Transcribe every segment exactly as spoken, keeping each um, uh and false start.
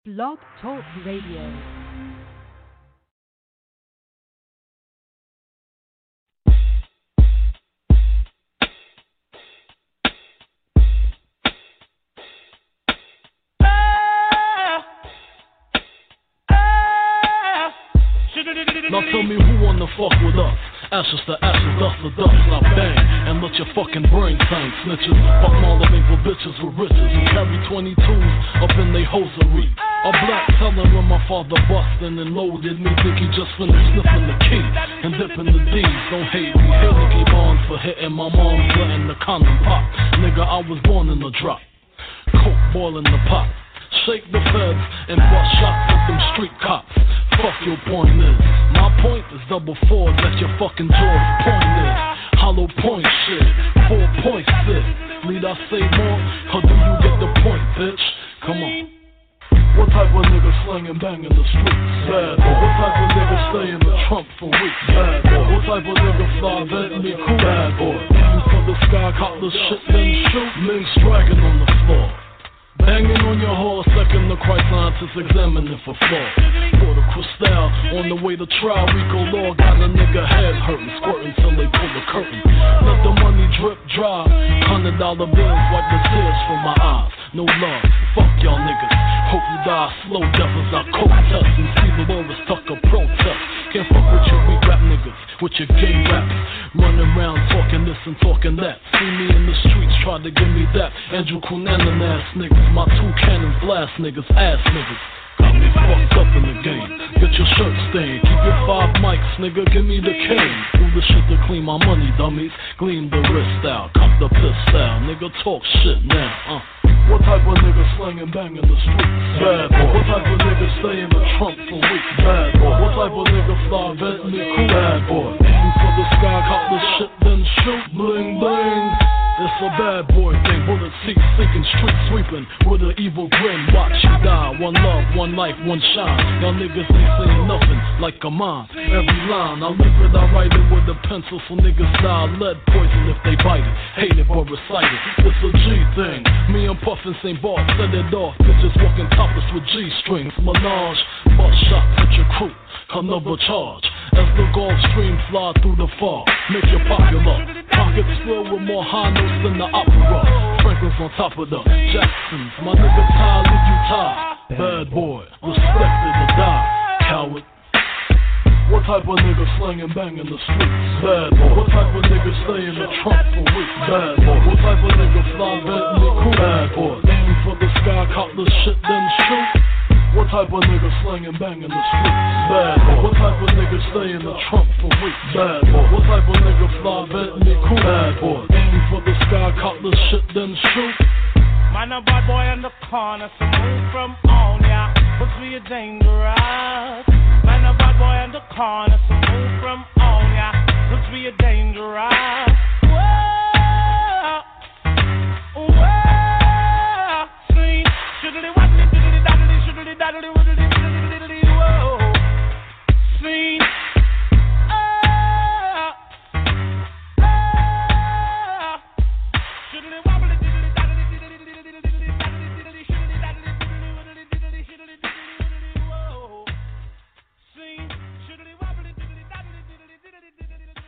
Blog Talk Radio. Now tell me who wanna fuck with us? Ashes to ashes, dust to dust, I bang and let your fucking brain tank. Snitches, fuck modeling for bitches with riches who carry twenty-twos up in they hosiery. A black teller when my father bustin' and loaded me, think he just finished sniffing the key and dipping the D's. Don't hate me, hate Nicky Barnes for hitting my mom's letting the condom pop. Nigga, I was born in the drop, coke boiling the pot. Shake the feds and bust shots at them street cops. Fuck your point is, my point is double four, that your fucking jaw's point is. Hollow point shit, four point six. Need I say more, or do you get the point, bitch? Come on. What type of nigga slangin' bang in the streets? Bad boy. What type of nigga stay in the trunk for weeks? Bad boy. What type of nigga fly Bentley cool? Bad boy. Aim for the sky, cop the shit, then shoot. Links dragging on the floor. Banging on your horse, second the Christ scientists examining for flaws. For the Cristal, on the way to trial, Rico Law got a nigga head hurting, squirting till they pull the curtain. Let the money drip dry, hundred dollar bills wipe the tears from my eyes. No love, fuck y'all niggas. Hope you die slow, death as I coke test and see the world is stuck a protest. Can't fuck with your weak rap niggas, with your gay raps. Running around talking this and talking that. See me in the streets, try to give me that. Andrew Cunanan ass niggas, my two cannons blast niggas, ass niggas. Got me fucked up in the game. Get your shirt stained. Keep your five mics, nigga. Give me the cane. Do the shit to clean my money, dummies. Gleam the wrist out. Cop the piss out. Nigga, talk shit now. Uh. What type of nigga slangin' bang in the streets? Bad boy. What type of nigga stay in the trunk for weeks? Bad boy. What type of nigga fly Bentley cool? Bad boy. Aim for the sky, cop the shit, then shoot. Bling bling. It's a bad boy thing, bullet seats sinking, street sweeping with an evil grin. Watch you die, one love, one life, one shine. Y'all niggas ain't saying nothing like a mine. Every line, I live it, I write it with a pencil so niggas die lead poison if they bite it. Hate it or recite it, it's a G thing. Me and Puffin Saint Bart set it off. Bitches walking topless with G-strings. Menage, bust shots at your crew, another charge. As the Gulf Stream fly through the fog, make you popular. Pockets filled with more high notes than the opera. Franklin's on top of the Jacksons. My nigga Ty, leave you tie. Bad boy, respected or die, coward. What type of nigga slangin' bang in the streets? Bad boy. What type of nigga stay in the trunk for weeks? Bad boy. What type of nigga fly Bentley cool? Bad boy. Aim for the sky, cop the shit, then shoot. What type of nigga slangin' bang in the streets? Bad boy. What type of nigga stay in the trunk for weeks? Bad boy. What type of nigga fly Bentley cool? Bad boy. Aim for the sky, cop the shit, then shoot. Man, a bad boy in the corner, so move from on ya. Cause we are dangerous. Man, a bad boy in the corner, so move from on ya. Cause we are dangerous. Whoa, whoa, sweet. Shiddly waddly, diddly daddly, shiddly daddly, widdly diddly diddly, whoa, sweet. Oh, oh, shiddly wobbly, diddly daddly, diddly diddly diddly daddly, diddly shiddly daddly, diddly widdly diddly shiddly diddly widdly, whoa, sweet. Shiddly wobbly, diddly daddly, diddly diddly diddly diddly.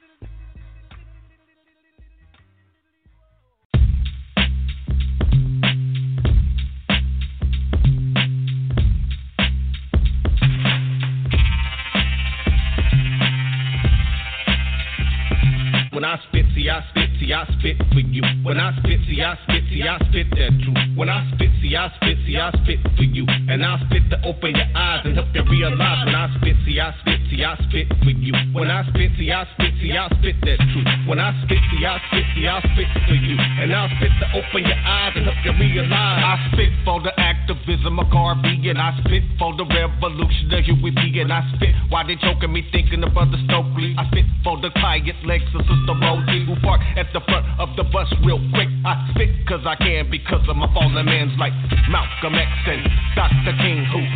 When I spit, see I spit, see I spit for you. When I spit, see I spit, see I spit that truth. When I spit, see I spit, see I spit for you. And I spit to open your eyes and help you realize. When I spit, see I spit, see I spit for you. When I spit, see I spit, see I spit that truth. When I spit, see I spit, see I spit for you. And I spit to open your eyes and help you realize. I spit for the activism of Garvey, and I spit for the revolution of Huey P. And I spit while they choking me thinking of Brother Stokely. I spit for the client Lexus, Sister Rosie, who park at the front of the bus real quick. I spit cause I can because of my fallen men's like Malcolm X and Doctor King, who had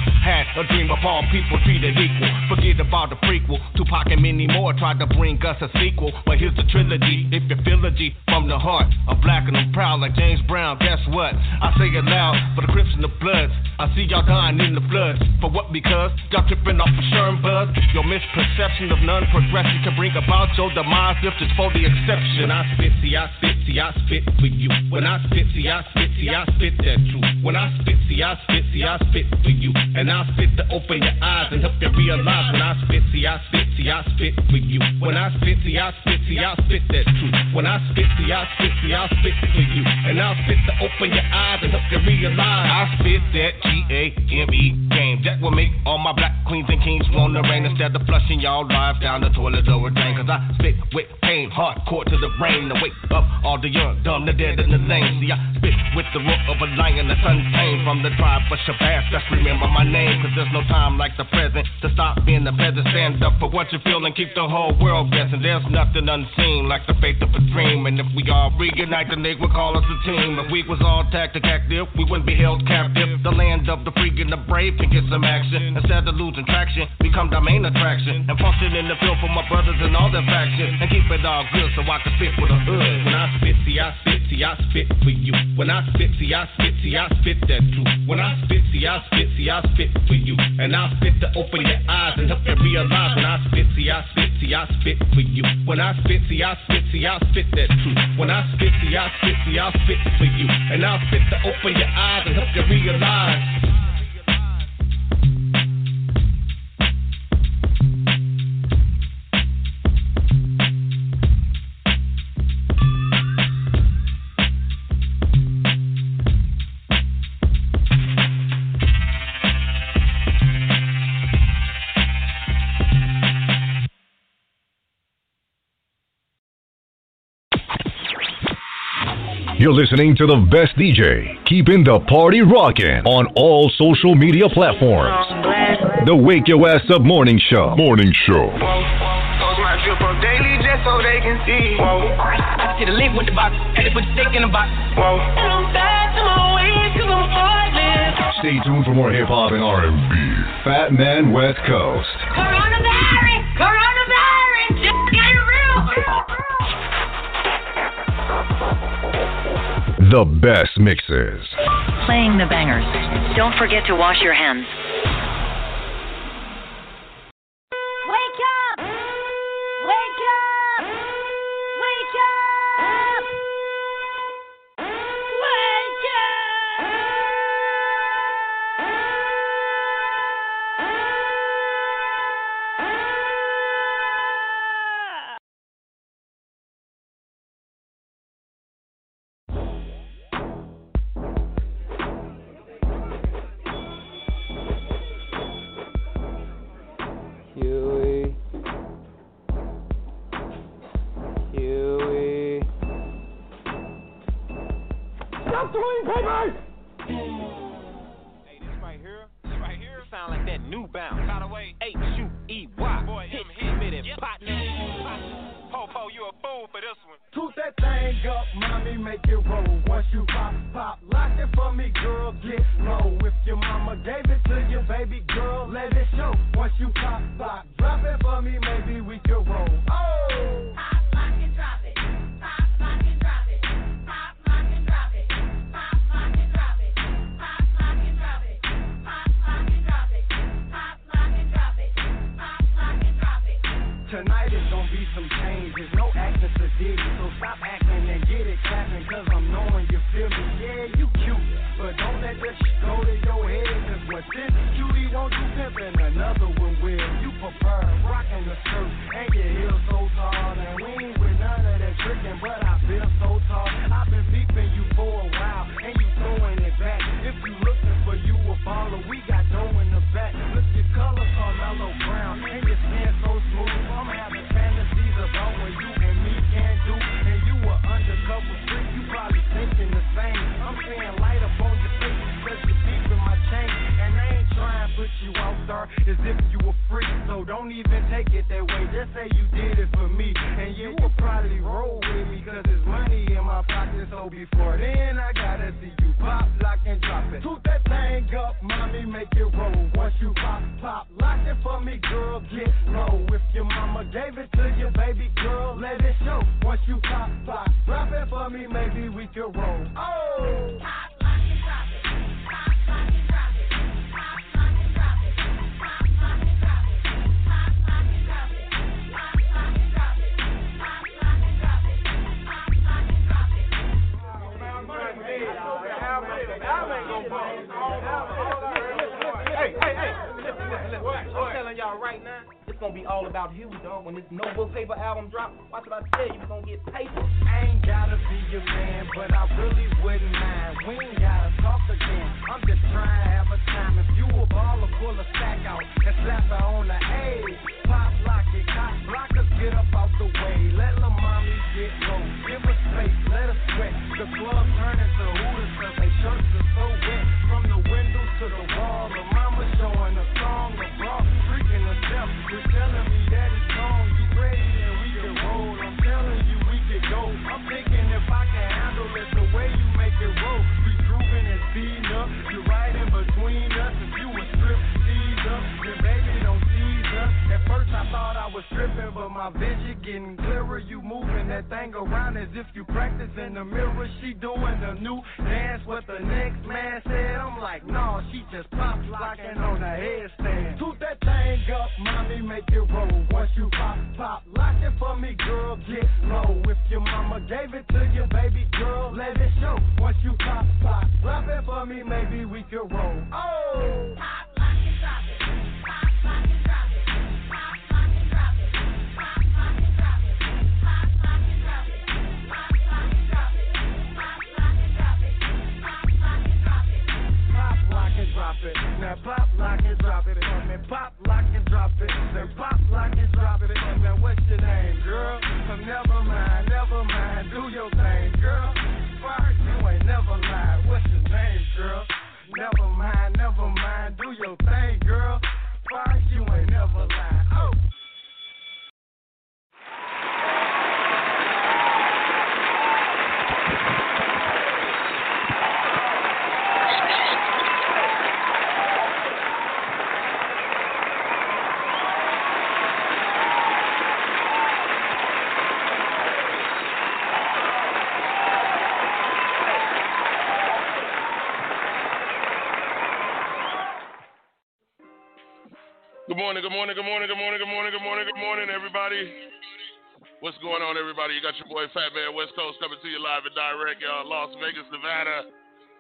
A dream of all people treated equal. Forget about the prequel. Tupac and many more tried to bring us a sequel. But here's the trilogy. If you feel a G from the heart, I'm black and I'm proud like James Brown. Guess what? I say it loud for the Crips and the Bloods. I see y'all dying in the floods. For what? Because y'all tripping off of Sherm buzz. Your misperception of non-progression can bring about your demise if it's for the exception. When I spit, see I spit, see I spit for you. When I spit, see I spit, see I spit that truth. When I spit, see I spit, see I spit for you. And I spit to open your eyes and help you realize. When I spit, see I spit, see I spit for you. When I spit, see I spit, see I spit that truth. When I spit, see I spit, see I spit for you. And I spit to open your eyes and help you realize. I spit that G A M E game. That will make all my black queens and kings wanna reign instead of flushing y'all lives down the toilet or a drain. Cause I spit with pain, hardcore to the brain to wake up all the young, dumb, the dead, and the lame. See, I spit with the roar of a lion that's untamed from the tribe of Shabazz. Just remember my name, cause there's no time like the present to stop being the peasant. Stand up for what you feel and keep the whole world guessing. There's nothing unseen like the faith of a dream. And if we all reunite, then they would call us a team. If we was all tactic active, we wouldn't be held captive. The land of the free and the brave can get some action. Instead of losing traction, become the main attraction. And function in the field for my brothers and all their factions. And keep it all good so I can spit with a hood. When I spit, see I spit, see I spit for you. When I spit, see I spit, see I spit that truth. When I spit, see I spit, see I spit for you. And I spit to open your eyes and help you realize. When I spit, see I spit, see I spit for you. When I spit, see I spit, see I spit that truth. When I spit, see I spit, see I spit for you. And I spit to open your eyes and help you realize. You're listening to the best D J, keeping the party rocking on all social media platforms. The Wake Your Ass Up Morning Show. Morning Show. My drip up daily just so they can see. Whoa. I see the link with the box, had to put the stick in the box. Whoa. And I'm back to my ways cause I'm heartless. Stay tuned for more hip hop and R and B. Fat Man West Coast. Coronavirus! Coronavirus! Just get real! The best mixes. Playing the bangers. Don't forget to wash your hands. Wake up! Wake up! Wake up! Wake up! Huey. Huey. Stop throwing papers! Hey, this right here, this right here, sound like that new bounce. By the way, H U E Y. Boy, hit, hit me that yep. Pot. Po-po, you a fool for this one. Toot that thing up, mommy, make it roll. Once you pop, pop, lock it for me, girl, get low. If your mama gave it to you, baby girl, let it show. Once you pop, pop, drop it for me, maybe we can roll. Oh! Pop, lock, and drop it. Pop, lock, and drop it. Pop, lock, and drop it. Pop, lock, and drop it. Pop, lock, and drop it. Pop, lock, and drop it. Pop, lock, and drop it. Pop, lock, and drop it. Tonight is gonna be some changes, no acting to dig, so stop acting and get it clapping, cause I'm knowing you feel me. Yeah, you cute, but don't let this shit go to your head, cause what this cutie won't do pimpin', another one will. You prefer rockin' the skirt and your heels so tall, and we ain't with none of that trickin', but I feel so tall. I've been peeping you for a while, and you throwing it back. If you looking for you a baller, we got dough in the back. Look, your colors are mellow brown, and your skin so smooth. I'm having fantasies about what you and me can do, and you were undercover freak, you probably thinking the same. I'm saying light up on your face, cause you deep in my chain, and I ain't trying to put you out there as if you were free, so don't even take it that way, just say you did it for me, and you will probably roll with me, cause there's money in my pocket, so before then I gotta see you pop, lock, and drop it. Toot that thing up, mommy, make it roll. Once you pop, mama gave it to you, baby girl, let it show. Once you pop, pop, drop it for me, maybe we can roll. Oh! Pop, lock, and drop it. Pop, lock, and drop it. Pop, lock, and drop it. Pop, lock, and drop it. Pop, lock, and drop it. Pop, lock, and drop it. Pop, lock, and drop it. Pop, lock, and drop it. Hey, hey, hey, listen, listen, listen. I'm telling y'all right now, it's gonna be all about you, dog. When this No Book Paper album drops, watch what I tell you, we're gonna get paper. I ain't gotta be your man, but I really wouldn't mind. We ain't gotta talk again. I'm just trying to have a time. If you a baller, pull a stack out and slap her on the A. Pop, lock it, cop, blockers, get up out the way. Let lil' mommy get low. Give her space, let her sweat. The club turn into Hooters, cause they shirts are so wet. From the window to the wall, the mama showing a song, the bra freaking herself. You're telling me that it's gone. You ready and we can roll. I'm telling you we can go. I'm thinking if I can handle it the way you make it roll. We grooving and speeding up. You're right in between us. If you a strip teaser, then baby don't tease us. At first I thought I was tripping, but my vision getting clearer. You moving that thing around as if you practice in the mirror. She doing a new dance, what the next man said. I'm like, nah, she just pop locking on the headstand. Toot that thing up, mommy, make it roll. Once you pop, pop, lock it for me, girl, get low. If your mama gave it to you, baby girl, let it show. Once you pop, pop, drop it for me, maybe we can roll. Oh! Pop, lock, and drop it. Pop, lock, and drop it. Pop, lock, and drop it. Pop, lock, and drop it. Pop, lock, and drop it. Pop, lock, and drop it. Pop, lock, and drop it. Pop, lock, and drop it. Pop, lock, and drop it. Now pop, lock, and drop it. And then pop, lock, and drop it. Then pop, lock, and drop it. And then what's your name, girl? Never mind, never mind. Do your thing, girl. Fuck, you ain't never lied. What's your name, girl? Never mind, never mind. Do your thing, girl. Fuck, you ain't never lied. Oh. Good morning, good morning, good morning, good morning, good morning, good morning, good morning, everybody. What's going on, everybody? You got your boy Fat Man West Coast coming to you live and direct, y'all. Las Vegas, Nevada.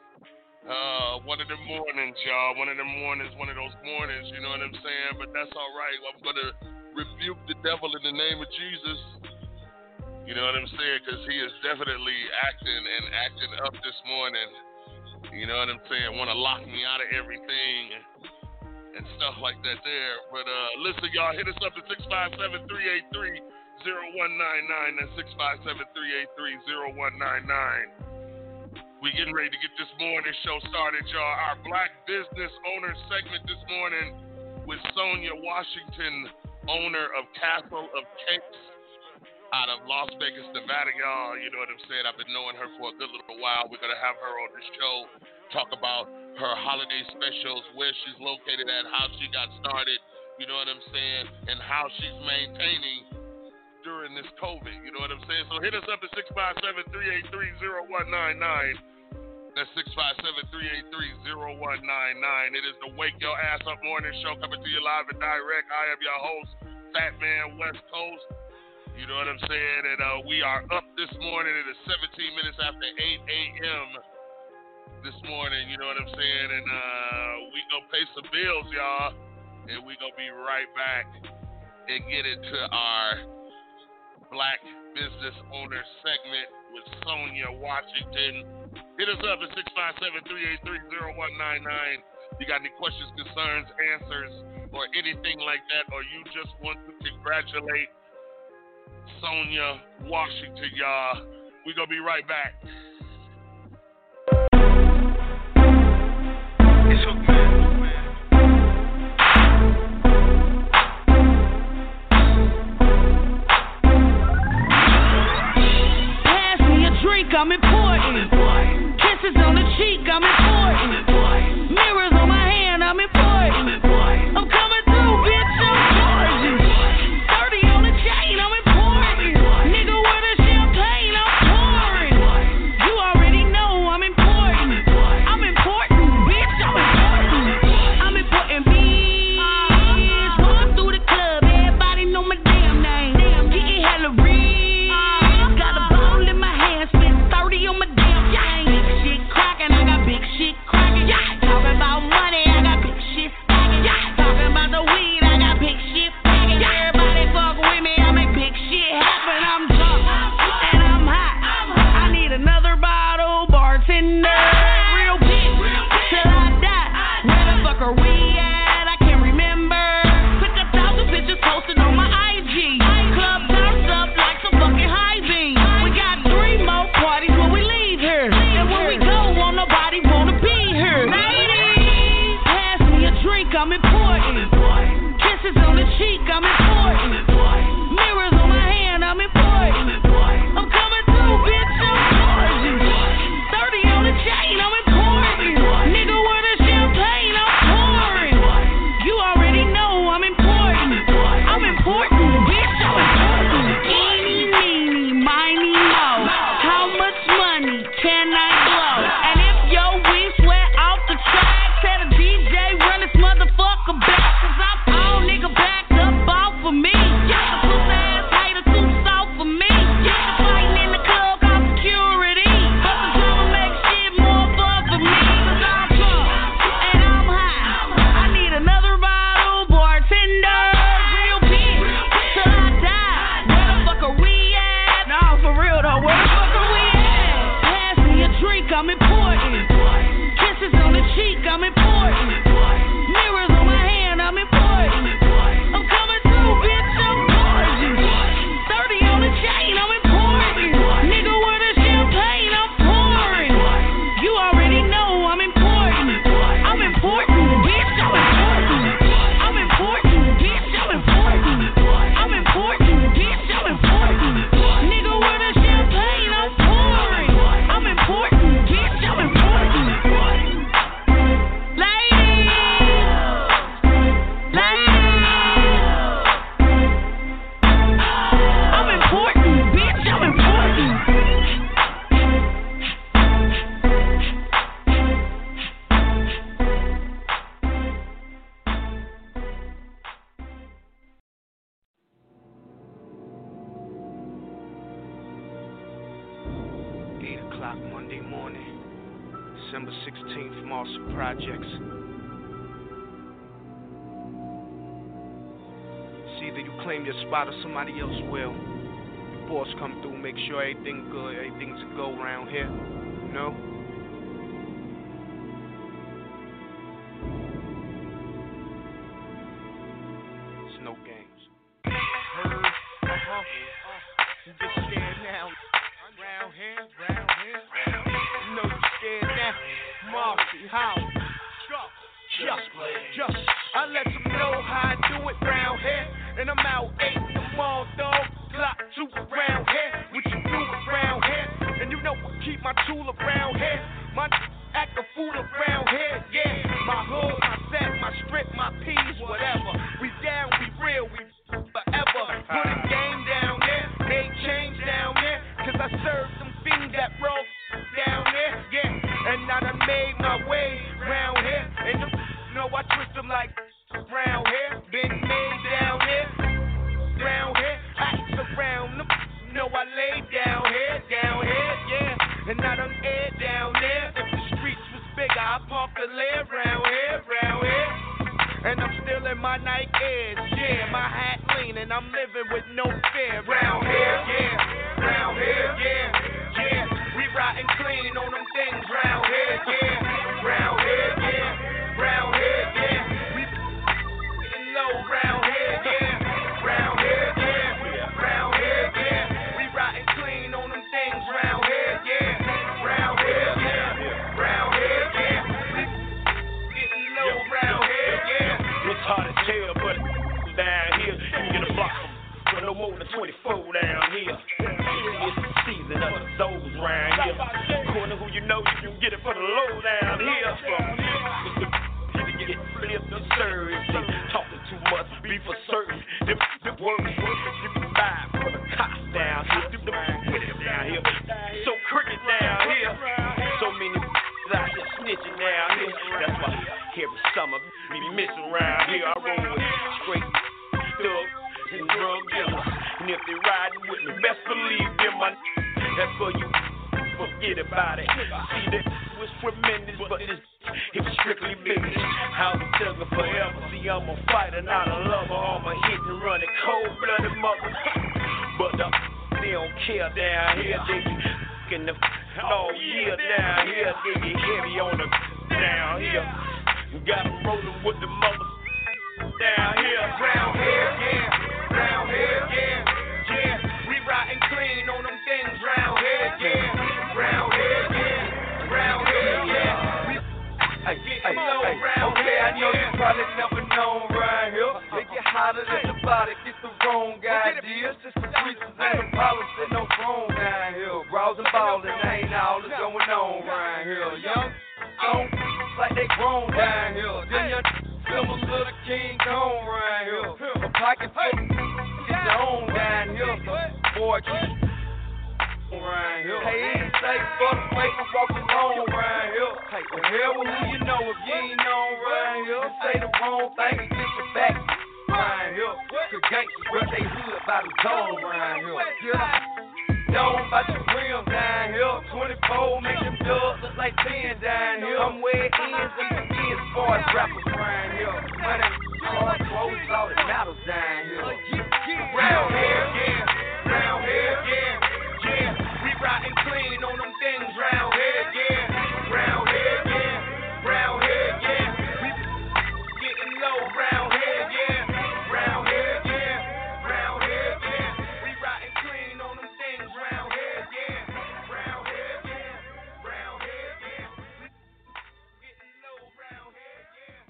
Uh, one of them mornings, y'all. One of them mornings, one of those mornings, you know what I'm saying? But that's all right. I'm going to rebuke the devil in the name of Jesus. You know what I'm saying? Because he is definitely acting and acting up this morning. You know what I'm saying? Want to lock me out of everything and stuff like that there. But uh, listen, y'all, hit us up at six five seven, three eight three, zero one nine nine. That's six five seven, three eight three, zero one nine nine. We getting ready to get this morning show started, y'all. Our Black Business Owner segment this morning with Sonia Washington, owner of Castle of Cakes out of Las Vegas, Nevada, y'all. You know what I'm saying? I've been knowing her for a good little while. We're going to have her on the show, talk about her holiday specials, where she's located at, how she got started, you know what I'm saying, and how she's maintaining during this COVID, you know what I'm saying? So hit us up at six five seven, three eight three, zero one nine nine. That's six five seven, three eight three, zero one nine nine. It is the Wake Your Ass Up Morning Show coming to you live and direct. I am your host, Fat Man West Coast. You know what I'm saying? And uh, we are up this morning. It is seventeen minutes after eight a.m. this morning, you know what I'm saying? And uh, we gonna pay some bills, y'all. And we gonna be right back and get into our Black Business Owner segment with Sonia Washington. Hit us up at six five seven, three eight three, zero one nine nine. You got any questions, concerns, answers, or anything like that, or you just want to congratulate Sonia Washington, y'all. We gonna be right back. It's okay. I'm important. Kisses on the cheek, I'm important. Mirrors on my hand, I'm important. I'm coming through, bitch, I'm gorgeous. thirty on the we at? I can't remember. Picture a thousand pictures posted on my I G. Club turns up like some fucking high beam. We got three more parties when we leave here. And when we go, won't nobody wanna be here. Ladies, pass me a drink, I'm important. Kisses on the cheek, I'm important. Mirrors on my hand, I'm important. I'm coming through, bitch, I'm gorgeous. thirty on the chain, I'm important. Nigga, where the champagne, I'm pouring. You already know I'm important. I'm important, bitch, I'm important. Eeny, meeny, miny, mo. How much money can I blow? And if your weave sweat off the track, tell the D J run this motherfucker back. Cause I'm all nigga backed up off of me. Yeah, the pussy ass hater too soft for me. Yeah, fighting in the club, call security. But the drama make shit more fun for me. Cause I'm drunk and I'm high. I need another bottle, bartender. Real bitch, till I die. Where the fuck are we at? Nah, for real though, where the fuck are we at? Pass me a drink, I'm important. Kisses on the cheek, I'm important. Mirrors on my hand, I'm important. I'm coming through, bitch, I'm gorgeous. thirty on the chain, I'm important. Nigga, where the champagne, I'm pouring. You already know I'm important. I'm important, bitch, I'm important. I'm important, bitch, I'm important. I'm important, bitch, I'm important. Nigga, where the champagne, I'm pouring. I'm important, bitch, I'm important. Ladies, ladies, I'm important, bitch, I'm important. eight o'clock Monday morning, December sixteenth, from Awesome Projects. It's either you claim your spot or somebody else will. The boss come through, make sure everything good, everything's a go round here, you know? It's no games. Heard, uh-huh. You get scared now. Round here, round here. You know you scared now. Marcy, how? Just, just, I let them know how I do it round here. And I'm out eight in the mall, dog. Clock two around here. What you do around here? And you know I keep my tool around here. My act a fool around here, yeah. My hood, my set, my strip, my peas, whatever. We down, we real, we forever. Put a game down there, they ain't changed down there. Cause I served them fiends that roll down there, yeah. And I done made my way round here. And you know I twist them like round here. Been made down here, round here. Acts around them, know I lay down here, down here, yeah. And I done air down there. If the streets was bigger, I park the lair round here, round here. And I'm still in my Nike Airs, yeah. My hat lean and I'm living with no fear. Round here, yeah. Round here, yeah. Yeah. We riding clean on them things round here, yeah. Round here, yeah. Round here, yeah. We getting low round here, yeah. Round here, yeah. Round here, yeah. We riding clean on them things round here, yeah. Round here, yeah. Round here, yeah. We getting low round here, yeah. It's hard to tell, but down here, you can get a block for no more than twenty-four down here. It's the season of the souls round here. According to who you know, you can get it for the low down here. From you get flipped and served. Talking too much, be for certain. The, the words, you can buy for the cops down here. Do the down here. So cricket down here. So many out here snitching down here. That's why every summer we missing around here. I roll with straight thugs and drug dealers. And if they riding with me, best believe them, my that's for you. Forget about it. See, that was tremendous, but this it was strictly business. I'll be thugging forever. See, I'm a fighter, not a lover. I'm a hit and run it, cold-blooded mother. But the they don't care down here. They be f***ing the all year down here. They get heavy on the down here. Got them rolling with the mothers down here. Round here, yeah. Round here, yeah. Yeah. We riding clean on them things round here, yeah. Round here, yeah. Round here, yeah. We getting low round here. Okay, I know you probably never known right here. They get hotter than the body, get the wrong ideas. Just the streets and the policy, no throne down here. Browsing ballin', ain't all that's going on right here. Young, don't like they grown down here. Then you feel a little King Kong right here. A pocket full of get your own down here. So, boy, keep right here. Hey, ain't safe for the fake and walking home right here. Hey, the hell with who you know if you ain't known right here. Say the wrong thing and get your back right here. Cause gangsters rep they hood by the zone right here. Yeah. Know about your rims down here. twenty-four make them dubs look like ten down here. I'm where it ends and begins as far as rappers right here. Money, hard clothes, all that matters down here. Round here, yeah. Round here, yeah. Yeah. We riding clean on them things round here, yeah. Round here, yeah. Round here, yeah. We getting low round here, yeah. Round here, yeah. Round here, yeah. We riding clean on them things round here, yeah. Round here, yeah. Round here, yeah. We getting low round here, yeah.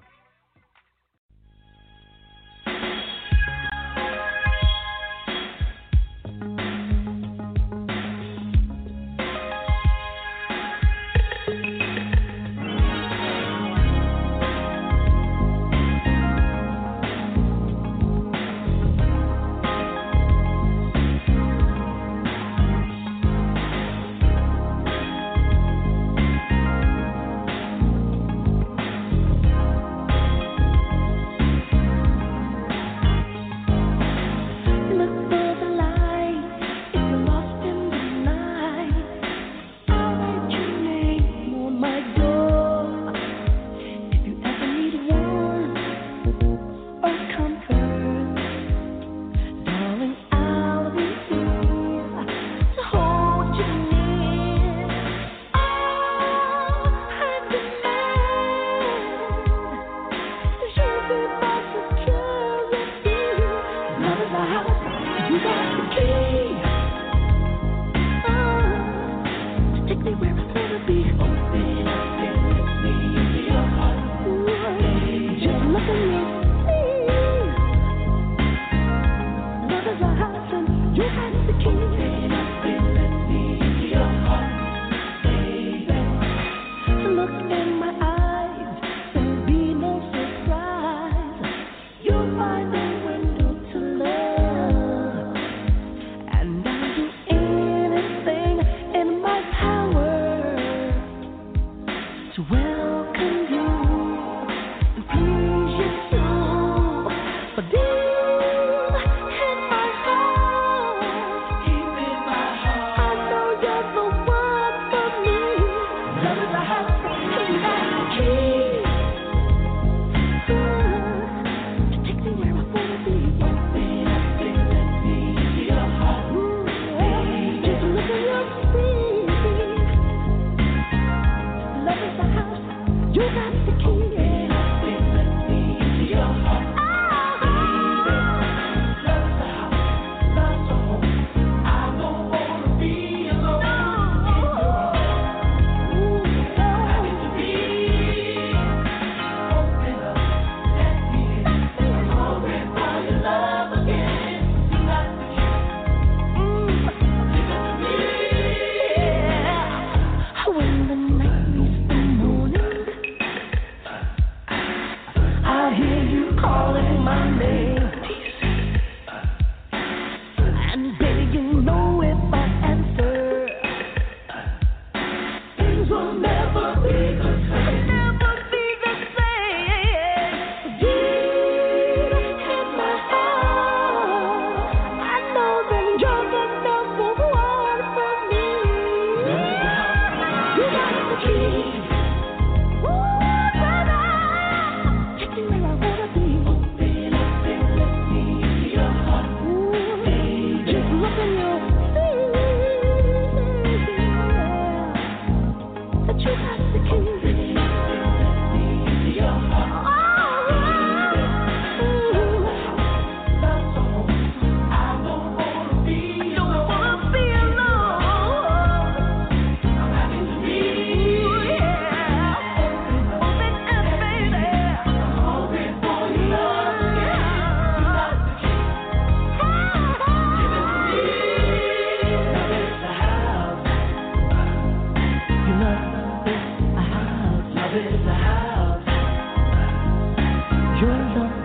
And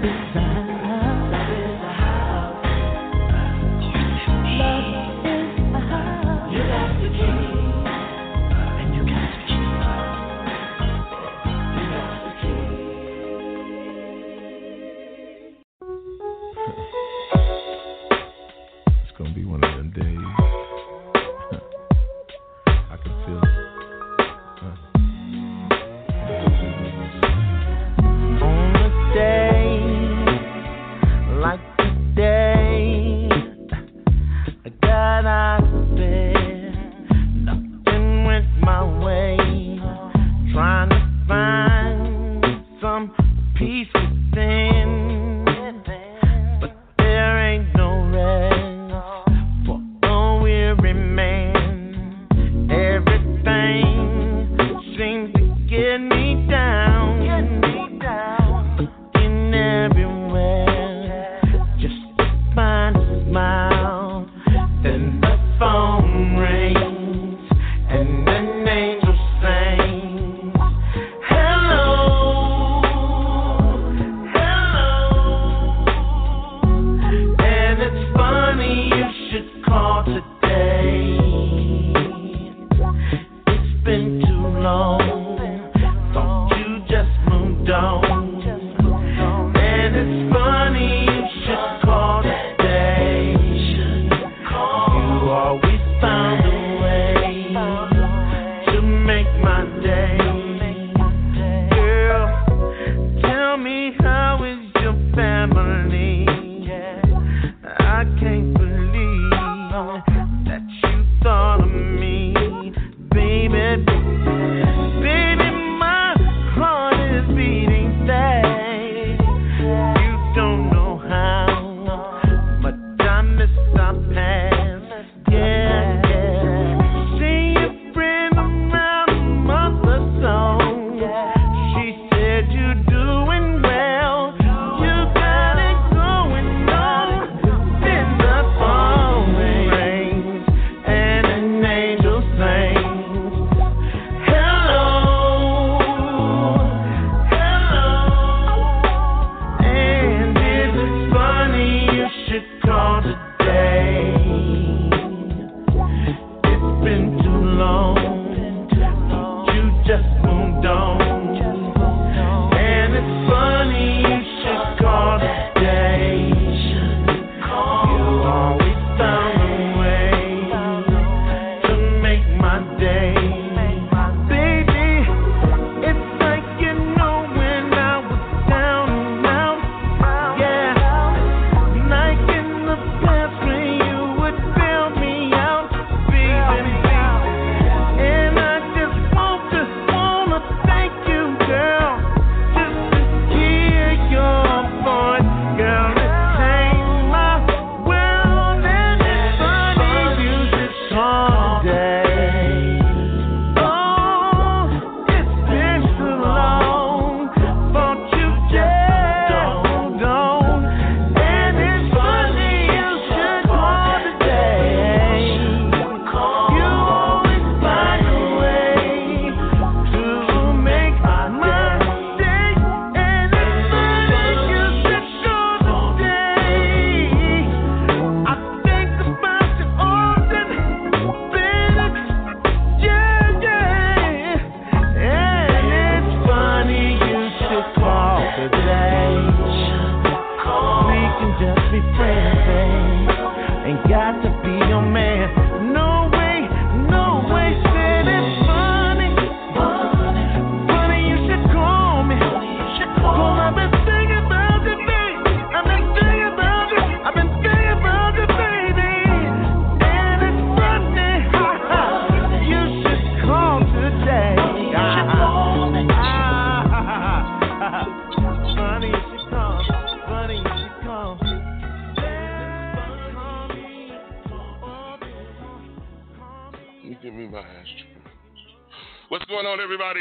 What's going on, everybody?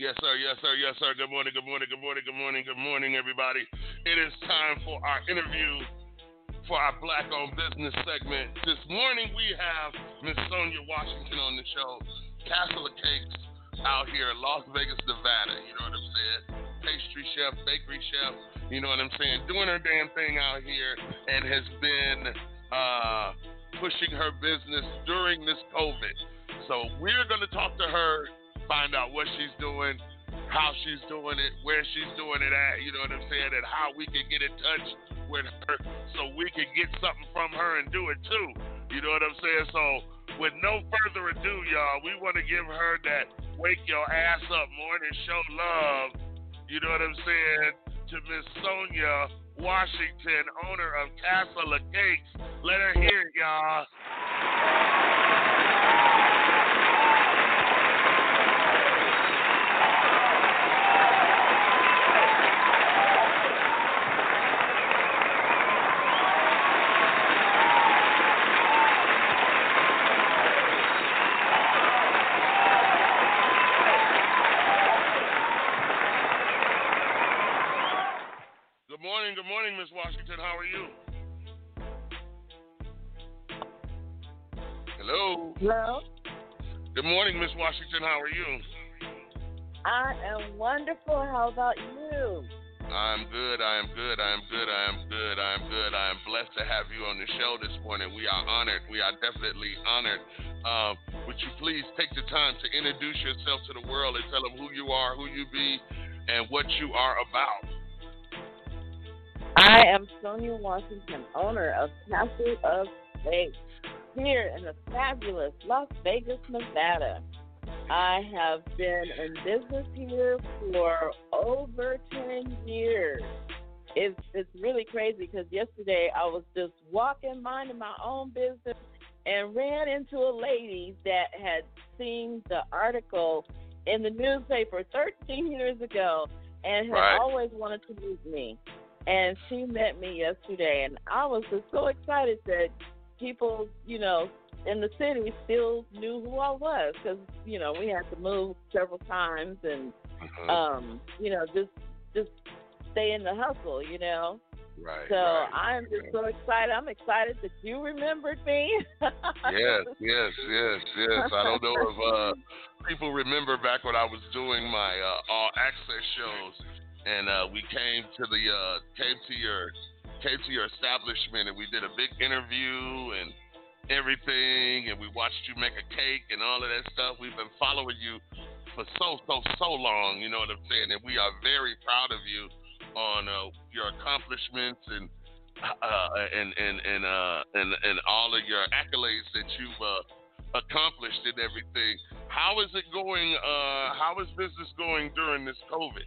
Yes, sir. Yes, sir. Yes, sir. Good morning. Good morning. Good morning. Good morning. Good morning, everybody. It is time for our interview for our Black-owned business segment. This morning we have Miss Sonia Washington on the show. Castle of Cakes out here in Las Vegas, Nevada. You know what I'm saying? Pastry chef, bakery chef. You know what I'm saying? Doing her damn thing out here and has been uh, pushing her business during this COVID. So we're going to talk to her, find out what she's doing, how she's doing it, where she's doing it at, you know what I'm saying, and how we can get in touch with her so we can get something from her and do it too. You know what I'm saying? So with no further ado, y'all, we want to give her that wake your ass up morning show love, you know what I'm saying, to Miss Sonia Washington, owner of Castle of Cakes. Let her hear it, y'all. Good morning, good morning, Miss Washington. How are you? Hello. Hello. Good morning, Miss Washington. How are you? I am wonderful. How about you? I'm good. I am good. I am good. I am good. I am good. I am blessed to have you on the show this morning. We are honored. We are definitely honored. Um, would you please take the time to introduce yourself to the world and tell them who you are, who you be, and what you are about? I am Sonia Washington, owner of Castle of Cakes here in the fabulous Las Vegas, Nevada. I have been in business here for over ten years. It's it's really crazy because yesterday I was just walking, minding my own business, and ran into a lady that had seen the article in the newspaper thirteen years ago and had Right. always wanted to meet me. And she met me yesterday, and I was just so excited that people, you know, in the city still knew who I was because, you know, we had to move several times and, Mhm. um, you know, just just stay in the hustle, you know. Right. So right. I'm just so excited. I'm excited that you remembered me. Yes, yes, yes, yes. I don't know if uh, people remember back when I was doing my uh, all access shows, and uh, we came to the uh, came to your came to your establishment, and we did a big interview and everything, and we watched you make a cake and all of that stuff. We've been following you for so so so long. You know what I'm saying? And we are very proud of you on uh, your accomplishments and uh, and and and uh, and and all of your accolades that you've uh, accomplished and everything. How is it going? Uh, how is business going during this COVID?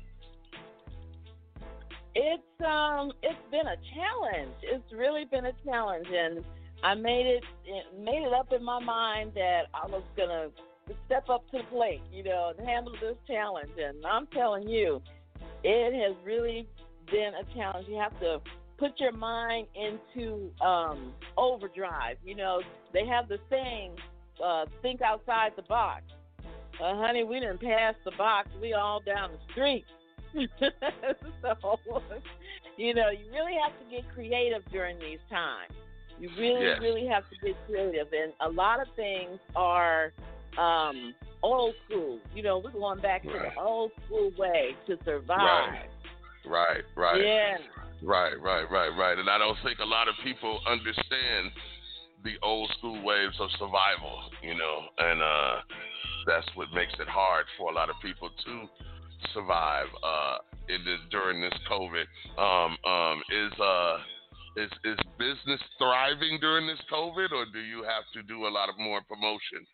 It's um it's been a challenge. It's really been a challenge, and I made it, it made it up in my mind that I was gonna step up to the plate, you know, and handle this challenge. And I'm telling you, it has really been a challenge. You have to put your mind into um, overdrive. You know, they have the saying, uh, "Think outside the box." Uh, honey, we didn't pass the box. We all down the street. So, you know, you really have to get creative during these times. You really, Yes. really have to get creative. And a lot of things are um, old school. You know, we're going back to Right. the old school way to survive. Right, right, Yeah. right, right, right, right. And I don't think a lot of people understand the old school ways of survival, you know, and uh, that's what makes it hard for a lot of people to survive uh, in this, during this COVID. Um, um, is uh, is is business thriving during this COVID, or do you have to do a lot of more promotion?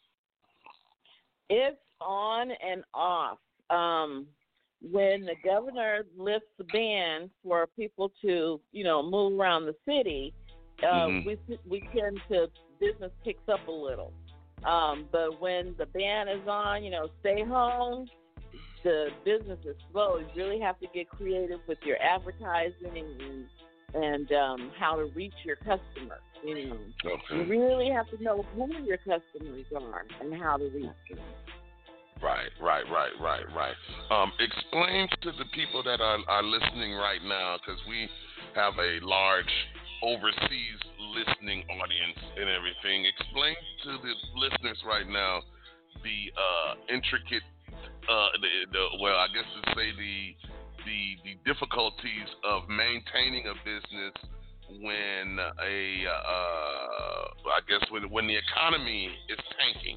It's on and off. Um, when the governor lifts the ban for people to, you know, move around the city, uh, Mhm. we we tend to business picks up a little. Um, but when the ban is on, you know, stay home, the business is slow. You really have to get creative with your advertising and, and um, how to reach your customers. You know, Okay. you really have to know who your customers are and how to reach them. Right, right, right, right, right. Um, explain to the people that are, are listening right now, because we have a large overseas listening audience and everything. Explain to the listeners right now the uh, intricate, uh, the, the, well, I guess to say the, the the difficulties of maintaining a business when a, uh, I guess when when the economy is tanking.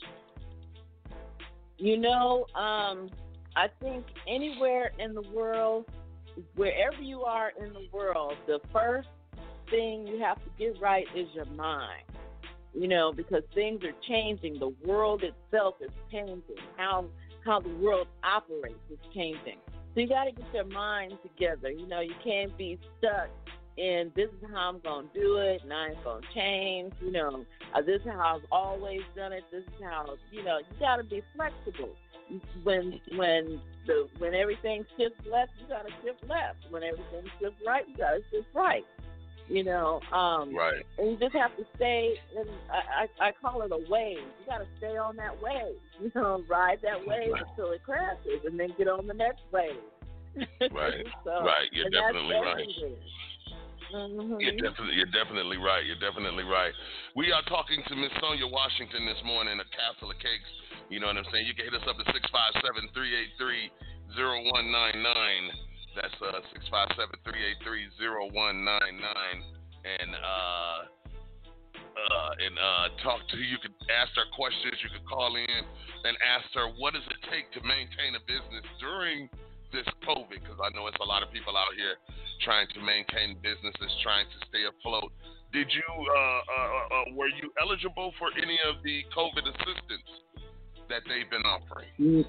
You know, um, I think anywhere in the world, wherever you are in the world, the first thing you have to get right is your mind. You know, because things are changing. The world itself is changing. How how the world operates is changing. So you got to get your mind together. You know, you can't be stuck in this is how I'm going to do it and I ain't going to change. You know, uh, this is how I've always done it. This is how, you know, you got to be flexible. When when the when everything shifts left, you got to shift left. When everything shifts right, you got to shift right. You know, um, right. And you just have to stay, in, I, I, I call it a wave. You got to stay on that wave, you know, ride that wave right. until it crashes and then get on the next wave. Right, so, right, you're definitely right. Mm-hmm. You're definitely, you're definitely right. You're definitely right. We are talking to Miss Sonia Washington this morning at Castle of Cakes. You know what I'm saying? You can hit us up at six five seven, three eight three, zero one nine nine. That's uh, six five seven, three eight three, zero one nine nine. And uh, uh, and uh, talk to you. You could ask her questions. You could call in and ask her, what does it take to maintain a business during this COVID? Because I know it's a lot of people out here trying to maintain businesses, trying to stay afloat. Did you, uh, uh, uh, were you eligible for any of the COVID assistance that they've been offering?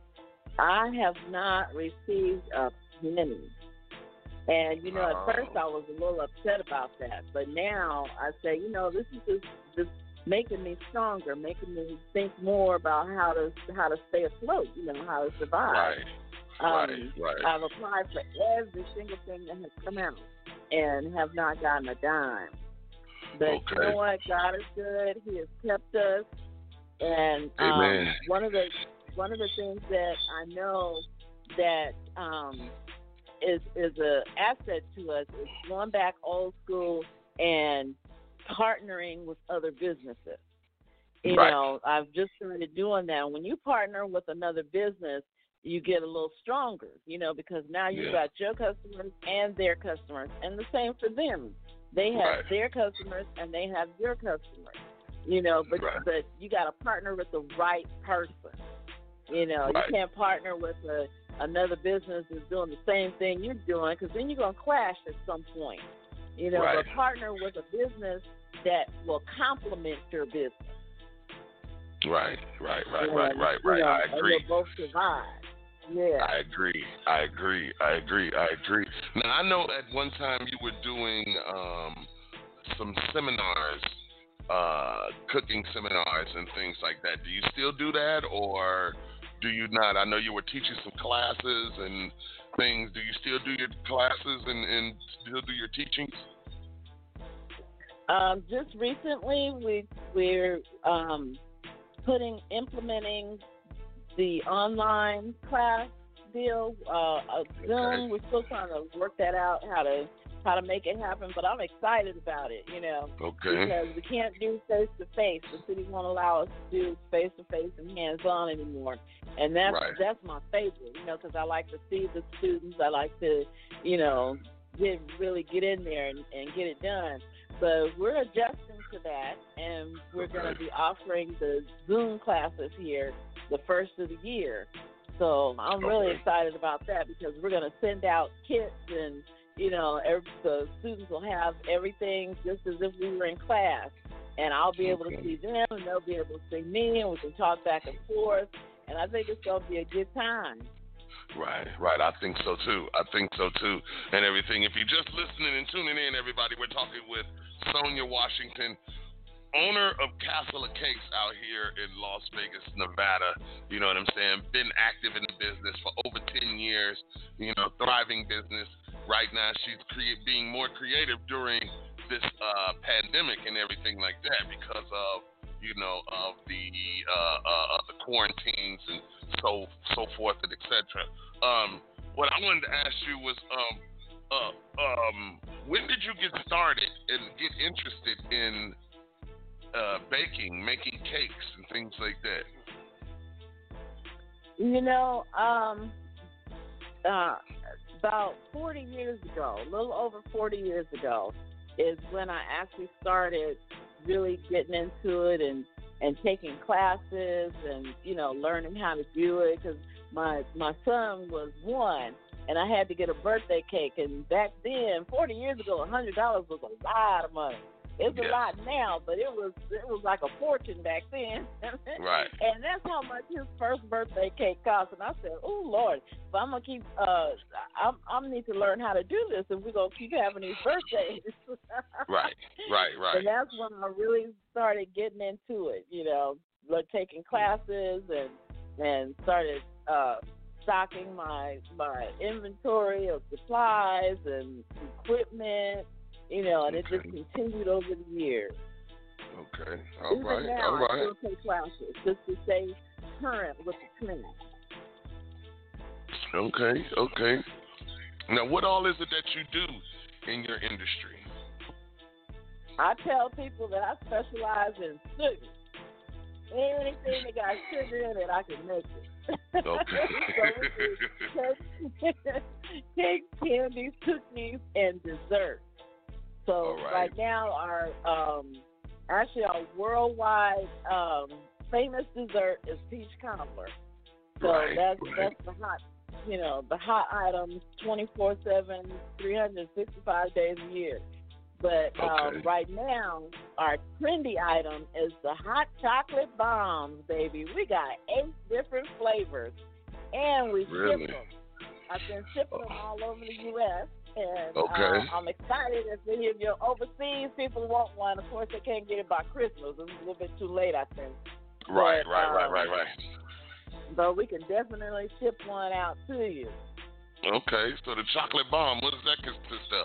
I have not received a penny. And, you know, at oh. first I was a little upset about that. But now I say, you know, this is just, just making me stronger, making me think more about how to how to stay afloat, you know, how to survive. Right. Um, right, right. I've applied for every single thing that has come out and have not gotten a dime. But okay. you know what? God is good. He has kept us. And um, Amen. one of the one of the things that I know that um, is is a asset to us is going back old school and partnering with other businesses. You right. know, I've just started doing that. When you partner with another business, you get a little stronger, you know, because now you've yeah. got your customers and their customers, and the same for them. They have right. their customers and they have your customers, you know, but right. but you got to partner with the right person. You know, right. you can't partner with a, another business that's doing the same thing you're doing, because then you're going to clash at some point. You know, right. but partner with a business that will complement your business. Right, right, right, and, right, right, right. You know, I agree. And you'll both survive. Yeah. I agree. I agree. I agree. I agree. Now, I know at one time you were doing um, some seminars, uh, cooking seminars and things like that. Do you still do that, or do you not? I know you were teaching some classes and things. Do you still do your classes and, and still do your teachings? Um, just recently, we we're um, putting implementing the online class deal, uh, uh, Zoom. Okay. We're still trying to work that out, how to how to make it happen. But I'm excited about it, you know, okay. because we can't do face to face. The city won't allow us to do face to face and hands on anymore, and that's right. that's my favorite, you know, because I like to see the students. I like to, you know, get really get in there and, and get it done. But we're adjusting to that, and we're okay. going to be offering the Zoom classes here the first of the year. So I'm okay. really excited about that, because we're going to send out kits, and, you know, every, the students will have everything just as if we were in class. And I'll be able okay. to see them, and they'll be able to see me, and we can talk back and forth. And I think it's going to be a good time. Right, right. I think so, too. I think so, too. And everything. If you're just listening and tuning in, everybody, we're talking with Sonia Washington, owner of Castle of Cakes out here in Las Vegas, Nevada. You know what I'm saying? Been active in the business for over ten years. You know, thriving business. Right now, she's cre- being more creative during this uh, pandemic and everything like that, because of you know, of the uh, uh, the quarantines and so so forth and et cetera. Um, what I wanted to ask you was, um, uh, um, when did you get started and get interested in uh, baking, making cakes and things like that? You know, um, uh, about forty years ago, a little over forty years ago, is when I actually started really getting into it and, and taking classes and, you know, learning how to do it, because my, my son was one, and I had to get a birthday cake. And back then, forty years ago, one hundred dollars was a lot of money. It's a yes. lot now, but it was it was like a fortune back then. Right. And that's how much his first birthday cake cost. And I said, "Oh Lord, if I'm gonna keep, uh, I'm I'm need to learn how to do this, and we're gonna keep having these birthdays." Right, right, right. And that's when I really started getting into it. You know, like taking classes and and started uh, stocking my my inventory of supplies and equipment. You know, and okay. it just continued over the years. Okay, all Even right, now, all right. I still take classes just to stay current with the trend. Okay, okay. Now, what all is it that you do in your industry? I tell people that I specialize in sugar. Anything that got sugar in it, I can make it. Okay. So we do cakes, candies, cookies, and desserts. So right. right now, our um, actually our worldwide um, famous dessert is peach cobbler. So right, that's right. that's the hot, you know, the hot items, twenty-four seven, three hundred sixty-five days a year. But um, okay. right now, our trendy item is the hot chocolate bombs, baby. We got eight different flavors, and we really? ship them. I've been shipping them all over the U S And okay. uh, I'm excited if any of your overseas people want one. Of course, they can't get it by Christmas. It's a little bit too late, I think. Right, but, right, um, right, right, right. But we can definitely ship one out to you. Okay, so the chocolate bomb, what does that consist of?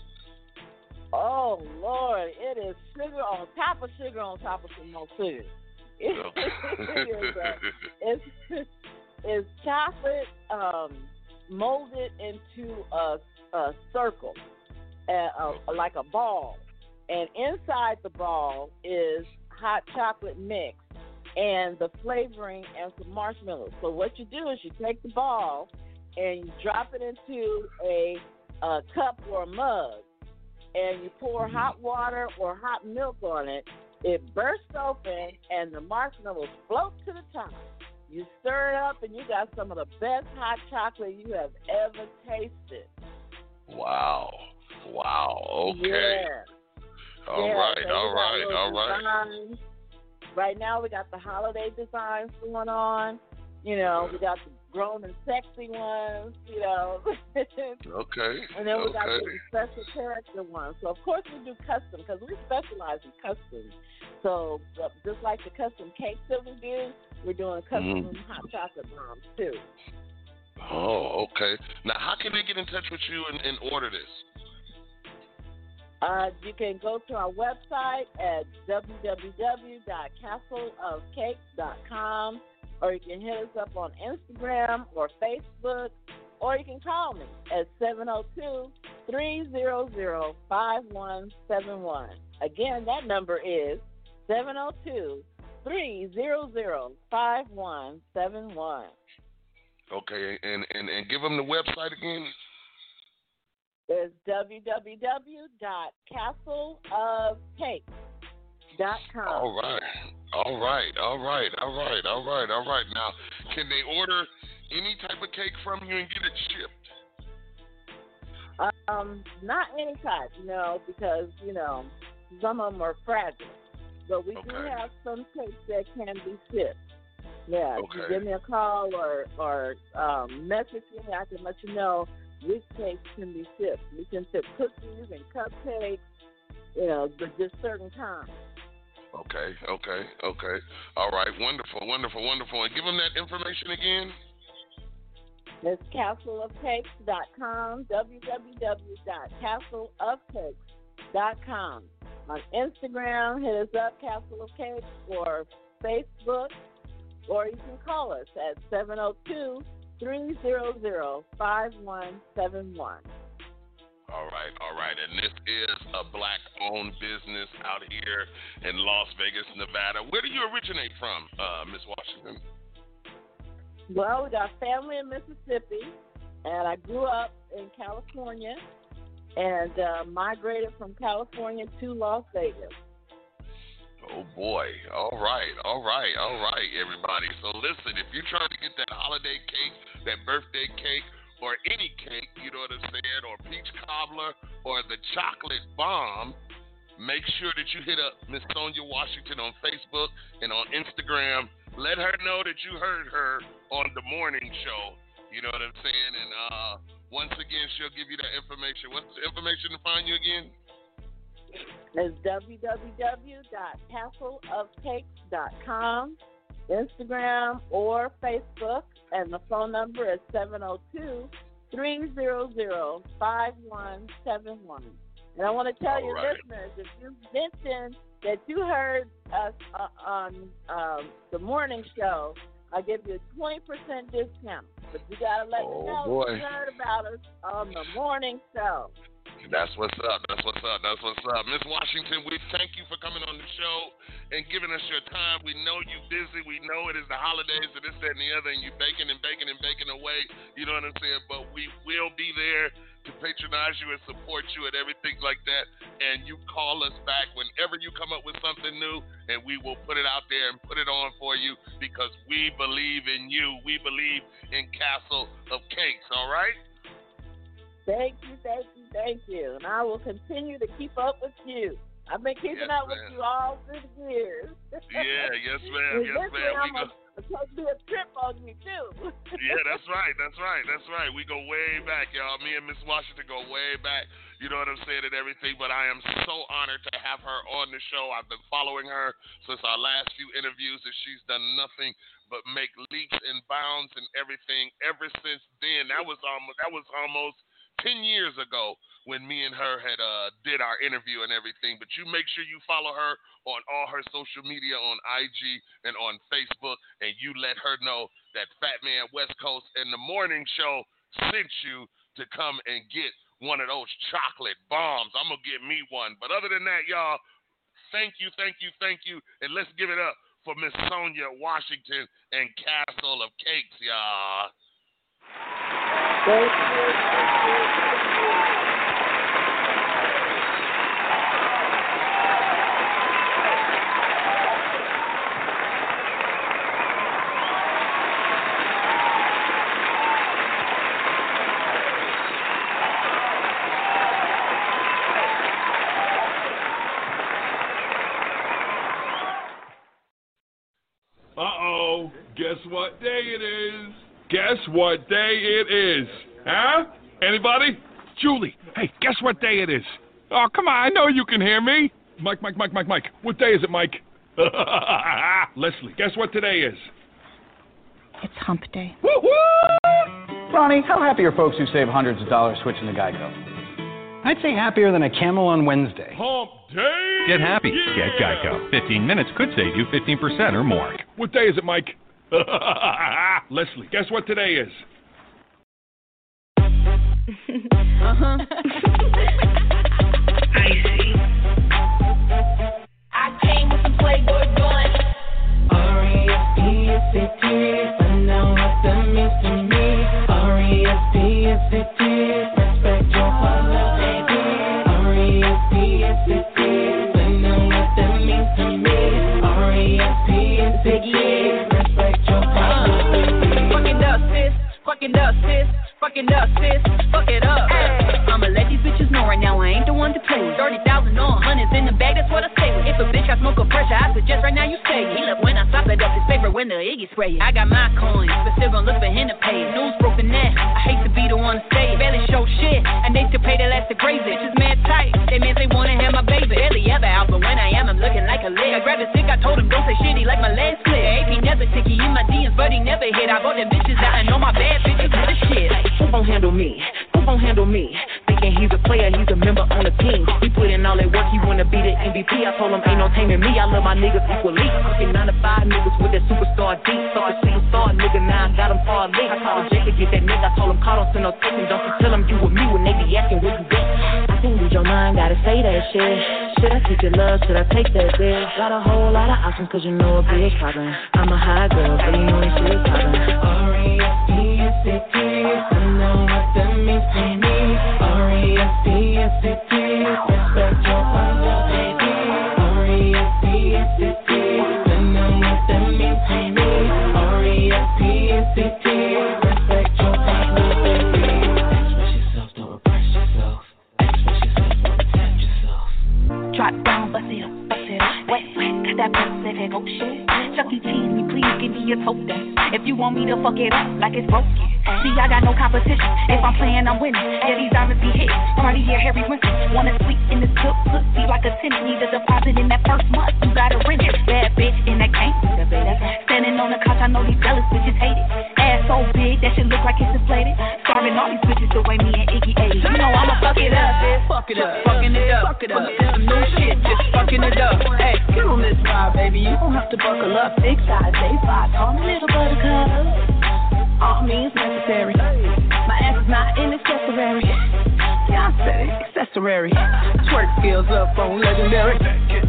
Oh, Lord, it is sugar on top of sugar on top of some more sugar. It, Okay. it is a, it's, it's chocolate um, molded into a, a circle, uh, a, like a ball. And inside the ball is hot chocolate mix and the flavoring and some marshmallows. So what you do is you take the ball and you drop it into a, a cup or a mug, and you pour hot water or hot milk on it. It bursts open, and the marshmallows float to the top. You stir it up, and you got some of the best hot chocolate you have ever tasted. Wow. Wow. Okay. Yeah. All yeah, right, so all right, all right. designs. Right now, we got the holiday designs going on. You know, we got the grown and sexy ones, you know. Okay. And then we okay. got the special character ones. So, of course, we do custom because we specialize in custom. So, uh, just like the custom cakes that we do, we're doing custom mm. hot chocolate bombs, too. Oh, okay. Now, how can they get in touch with you and, and order this? Uh, you can go to our website at w w w dot castle of cakes dot com, or you can hit us up on Instagram or Facebook, or you can call me at seven oh two, three hundred, five one seven one. Again, that number is seven oh two, three hundred, five one seven one. Okay, and, and, and give them the website again. It's w w w dot castle of cakes dot com. All right. All right. All right. All right. All right. All right. Now, can they order any type of cake from you and get it shipped? Um, not any type, no, because, you know, some of them are fragile. But we okay. do have some cakes that can be shipped. Yeah, okay. if you give me a call or, or um, message me, I can let you know which cakes can be shipped. We can ship cookies and cupcakes, you know, but just certain times. Okay, okay, okay. All right, wonderful, wonderful, wonderful. And give them that information again. It's castle of cakes dot com, w w w dot castle of cakes dot com. on Instagram, hit us up, Castle of Cakes, or Facebook, or you can call us at seven oh two, three hundred, five one seven one. All right, all right. And this is a black-owned business out here in Las Vegas, Nevada. Where do you originate from, uh, Miss Washington? Well, we got family in Mississippi, and I grew up in California and uh, migrated from California to Las Vegas. Oh, boy. All right, all right, all right, everybody. So, listen, if you're trying to get that holiday cake, that birthday cake, or any cake, you know what I'm saying, or peach cobbler, or the chocolate bomb, make sure that you hit up Miss Sonia Washington on Facebook and on Instagram. Let her know that you heard her on the morning show. You know what I'm saying? And uh, once again, she'll give you that information. What's the information to find you again? It's w w w dot castle of cakes dot com, Instagram or Facebook, and the phone number is seven oh two, three hundred, five one seven one. And I want to tell All your right. listeners, if you mentioned that you heard us uh, on um, the morning show, I'll give you a twenty percent discount. But you got to let Oh, me know boy. you heard about us on the morning show. That's what's up. That's what's up. That's what's up. Miss Washington, we thank you for coming on the show and giving us your time. We know you're busy. We know it is the holidays and this, that, and the other, and you're baking and baking and baking away. You know what I'm saying? But we will be there to patronize you and support you and everything like that. And you call us back whenever you come up with something new, and we will put it out there and put it on for you because we believe in you. We believe in Castle of Cakes, all right? Thank you, thank you, thank you. And I will continue to keep up with you. I've been keeping Yes, up with ma'am. you all through the years. Yeah, yes, ma'am. Yes, Eventually, ma'am. We I'm go. going to do a trip on you, too. Yeah, that's right. That's right. That's right. We go way back, y'all. Me and Miss Washington go way back. You know what I'm saying and everything. But I am so honored to have her on the show. I've been following her since our last few interviews, and she's done nothing but make leaps and bounds and everything ever since then. That was almost. That was almost. ten years ago when me and her had uh, did our interview and everything. But you make sure you follow her on all her social media on I G and on Facebook, and you let her know that Fat Man West Coast and the morning show sent you to come and get one of those chocolate bombs. I'm going to get me one. But other than that, y'all, thank you, thank you, thank you. And let's give it up for Miss Sonia Washington and Castle of Cakes, y'all. Thank you. Uh-oh, guess what day it is? Guess what day it is? Huh? Anybody? Julie, hey, guess what day it is? Oh, come on, I know you can hear me. Mike, Mike, Mike, Mike, Mike. What day is it, Mike? Leslie, guess what today is? It's hump day. Woo-hoo! Ronnie, how happy are folks who save hundreds of dollars switching to Geico? I'd say happier than a camel on Wednesday. Hump day! Get happy. Yeah! Get Geico. fifteen minutes could save you fifteen percent or more. What day is it, Mike? Leslie, guess what today is? Uh-huh. Icy. I came with some Playboy blunt. R E S P S C T. I know what that means to me. R E S P S C T. Respect your father, baby. R E S P S C T. I know what that means to me. R E S P S C T. Respect your father, baby. Fuck it up, sis. Fuck it up, sis. Fuck it up, sis. Fuck it up. I'ma let these bitches know right now I ain't the one to play with. thirty thousand on hundreds in the bag, that's what I stay with. If a bitch got smoke or pressure, I suggest right now you stay. He love when I slap it up his favorite when the Iggy spray it. I got my coins, but still gon' look for him to pay it. News broke the net, I hate to be the one to say it. Barely show shit, and they still pay the last to crazy. Bitches mad tight, they mean they wanna have my baby. Barely ever out, but when I am, I'm looking like a lick. I grabbed a stick, I told him don't say shit, he like my legs split. The A P never tick, he in my D Ms, but he never hit. I bought the bitches out and know my bad bitches with the shit. Who gon' handle me? Who gon' handle me? They thinking he's a player, he's a member on the team. He put in all that work, he wanna be the M V P. I told him ain't no taming me, I love my niggas equally. Fucking nine to five niggas with that superstar deep. Fuck a superstar nigga, now I got him far late. I called Jake to get that nigga, I told him call, don't send no text. Don't you tell him you with me when they be asking where you been. I can't lose your mind, gotta say that shit. Should I teach your love, should I take that bitch? Got a whole lot of options cause you know a bitch poppin'. I'm a high girl, but you know this shit poppin'. R E S P S C T, I know what that means to me. R E S P S C T, respect your father, baby. R E S P S C T, I know what that means to me. R E S P S C T, respect your father, baby. Express yourself, don't repress yourself. Express yourself, don't protect yourself. Drop down, bust it up, bust it up. Wet, wet, got that Pacific Ocean. Chuck E. Cheese, me please give me a toe dance. If you want me to fuck it up like it's broken. See, I got no competition. If I'm playing, I'm winning. Yeah, these diamonds be hit. Cartier, Harry Winston. Wanna sleep in this good pussy like a tenant. Need a deposit in that first month. You gotta rent it. Bad bitch in that can't. Standing on the couch, I know these jealous bitches hate it. Ass so big, that shit look like it's inflated. Starving all these bitches the way me and Iggy ate it. You know I'ma fuck it up, bitch. Fuck it up, fucking it up, fuck it up. This some new shit, just fucking it up. Hey, get on this ride, baby. You don't have to buckle up. Big size, day five, call me little buttercup. All means necessary. My ass is not an accessory. Yeah, I said it, accessory. Twerk skills up on legendary.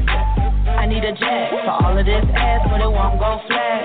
I need a jet for all of this ass, but it won't go flat.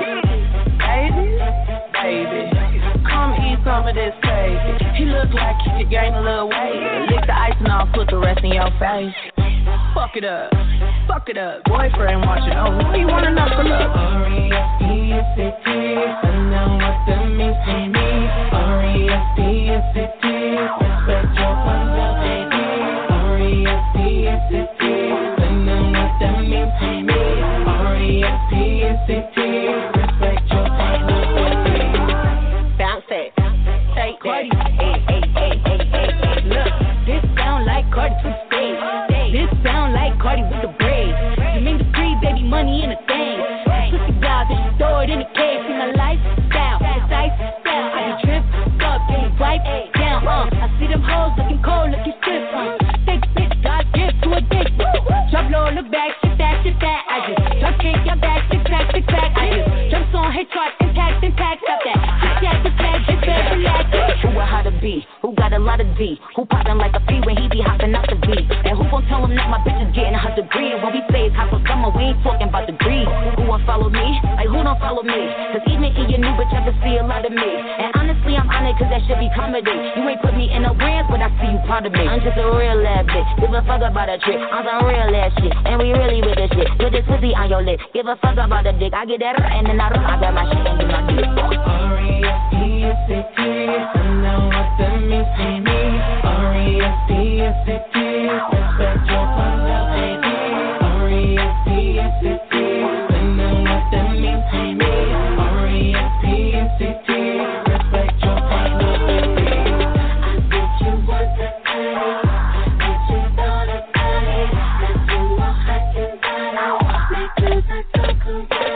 Baby, baby, come eat some of this cake. He look like he could gain a little weight. Lick the ice and I'll put the rest in your face. Fuck it up, fuck it up. Boyfriend watching over, who you wanna knuckle up? R E S P S C T, I know what that means to me. R E S P S C T, respect your father, baby. R E S P S C T, I know what that means to me. R E S P S C T, respect your father, baby. Bounce it, take that. Hey, hey, hey, hey, hey, hey. Look, this sound like Cardi to the stage. This sound like Cardi with the braids. You mean the free baby money in the thing. Pussy wild, then you throw it in the cage. See my lifestyle, precise style. I be tripped up, getting wiped down. Uh, I see them hoes looking cold, looking stiff. Uh, take bitch, God gift to a dick. Drop low, look back, shit that, shit that. I just drop kick your back, six pack, six pack. I just jumps on hit chart, impact, impact. Stop that. Attack, attack, just bad, relax. Who a how to be? Who got a lot of D? Who poppin' like a P when he be hopping out the V? And who gon' tell him that my bitch is getting her degree? When we say it's hot for summer, we ain't talking about degrees. Who won't follow me? Like who don't follow me? Cause even in your new bitch, I can see a lot of me. And honestly, I'm honored cause that should be comedy. You ain't put me in no brands, but I see you proud of me. I'm just a real ass bitch. Give a fuck about a trick. I'm some real ass shit. And we really with this shit. Put this pussy on your lip. Give a fuck about the dick. I get that and then I run. I got my shit and get my dick. R E S P S C T, I know what that means to me. R E S P S C T, respect your father, baby. R E S P S C T, I know what that means to me. R E S P S C T, respect your father, baby. I bet you want the money, I bet you thought about it. That you want hot and bottom, because I don't come down.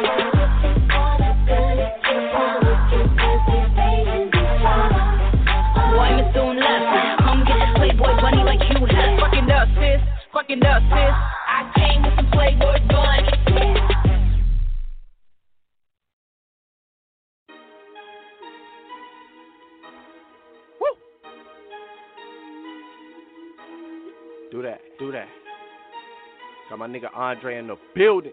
Boy, Miss Soon left. Come get this Playboy bunny like you have. Fucking up, sis. Fucking up, sis. I came with some Playboy bunny. Woo! Do that, do that. Got my nigga Andre in the building.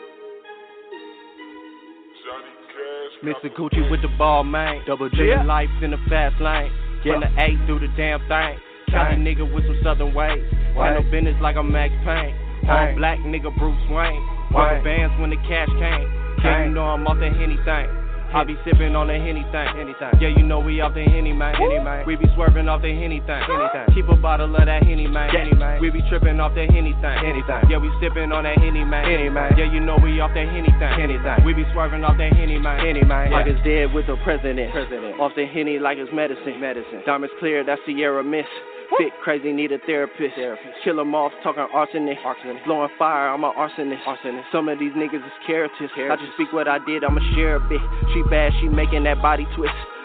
Mister Gucci with the ball, man. Double J yeah. Life in the fast lane. Getting the eight through the damn thing. County nigga with some southern ways. Got no business like I'm Max Payne. All black nigga Bruce Wayne. Rubber bands when the cash came. Yeah, you know I'm off that Henny thing. I be sipping on the Henny thing. Yeah, you know we off the Henny, man. We be swerving off the Henny thing. Keep a bottle of that Henny, man. We be tripping off that Henny thing. Yeah, we sipping on that Henny, man. Yeah, you know we off that Henny thing. We be swerving off that Henny, man. Like it's dead with the president. Off the Henny like it's medicine. Diamonds clear, that's Sierra Miss. Fit crazy, need a therapist. therapist. Kill them off, talking arsenic. arsenic. Blowing fire, I'm an arsonist. arsonist. Some of these niggas is characters. I just speak what I did, I'ma share a bit. She bad, she making that body twist.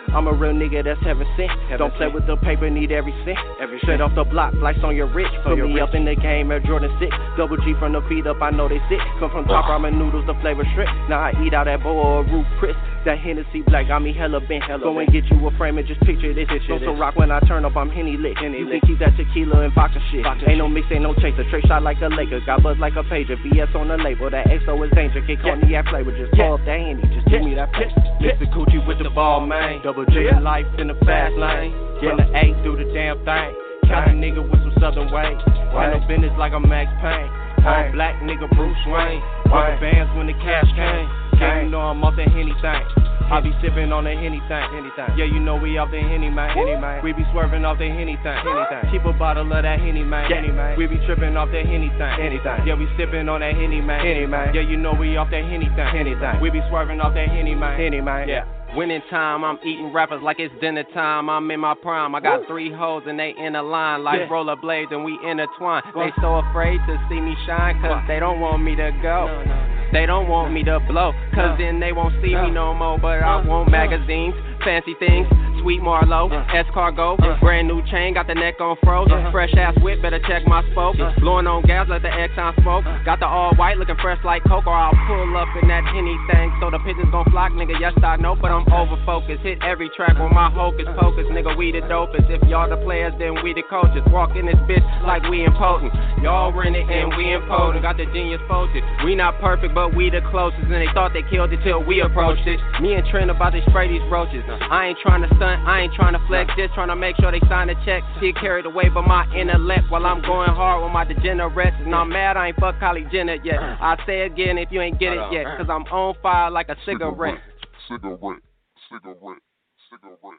I'm a real nigga that's heaven sent. Don't play with the paper, need every cent. Every Straight off the block, flights on your rich. Put me up in the game at Jordan six. Double G from the feet up, I know they sick. Come from top ramen noodles, the flavor strip. Now I eat out that bowl or roof Chris. That Hennessy black got me hella bent. Hella Go and get you a frame and just picture this. Don't so rock when I turn up, I'm Henny lit. Henny you lit. Can keep that tequila and vodka shit. Vodka ain't no mix, ain't no chaser. Straight shot like a Laker. Got buzz like a pager. B S on the label. That X O is danger. Kick yeah. cognac flavor. Just yeah. pull up that Henny. Just yeah. give me that place. Yeah. Mister Gucci with the ball, man. Double J yeah. life in the fast lane. Getting the eight through the damn thing. Count a nigga with some southern ways. Ain't no business like a Max Payne. All black nigga Bruce Wayne. Rubber bands when the cash came. Can't you know I'm off that Henny thing. I be sipping on the Henny thing. Henny thing. Yeah, you know we off the Henny, man. Henny, man. We be swerving off the Henny thing. Henny thing. Keep a bottle of that Henny, man. Henny, man. We be tripping off that Henny thing. Henny thing. Yeah, we sipping on that Henny, man. Henny, man. Yeah, you know we off that Henny thing. Henny thing. We be swerving off that Henny, man. Henny, man. Yeah. Winning time, I'm eating rappers like it's dinner time. I'm in my prime. I got three hoes and they in a line like yeah. rollerblades and we intertwine. They so afraid to see me shine cause they don't want me to go. No, no. They don't want me to blow, cause uh, then they won't see uh, me no more. But I want magazines, fancy things, sweet Marlowe, uh, escargot, uh, brand new chain, got the neck on froze. Uh, fresh ass whip, better check my spoke. Uh, Blowing on gas, let the Exxon smoke. Uh, got the all white, looking fresh like Coke, or I'll pull up in that Henny thing. So the pigeons gon' flock, nigga, yes I know, but I'm over focused. Hit every track with my hocus pocus, nigga, we the dopest. If y'all the players, then we the coaches. Walk in this bitch like we impotent. Y'all rent it and we impotent. Got the genius posted. We not perfect, but we the closest, and they thought they killed it till we approached it. Me and Trent about to spray these roaches. I ain't trying to stunt, I ain't trying to flex, just trying to make sure they sign the check. She carried away by my intellect while I'm going hard with my degenerates. And I'm mad I ain't fuck Kylie Jenner yet. I say again if you ain't get it yet, cause I'm on fire like a cigarette. Cigarette, cigarette, cigarette.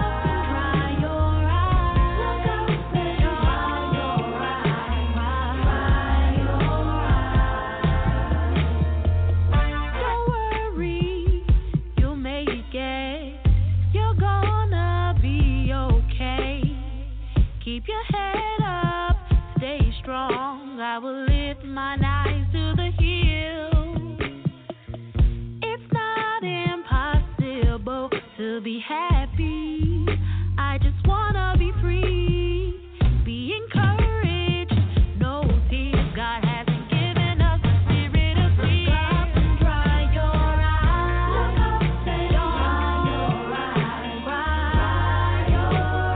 Keep your head up, stay strong. I will lift my eyes to the hills. It's not impossible to be happy. I just wanna be free. Be encouraged, no tears. God hasn't given us the spirit of fear. Look up and dry your eyes. Look up and dry your eyes. Dry your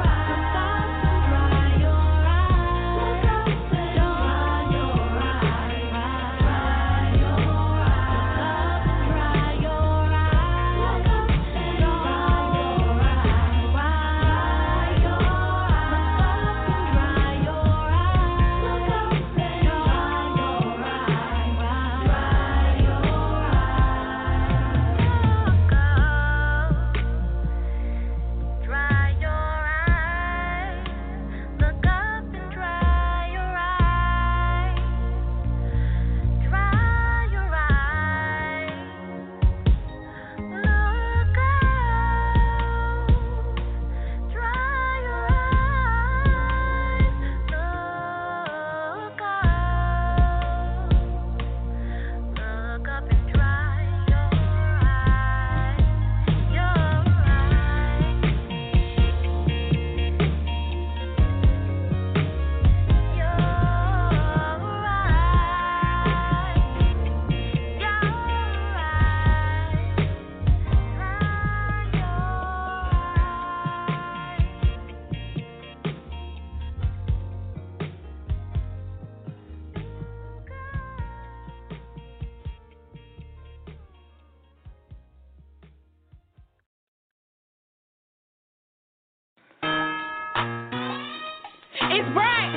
It's bright.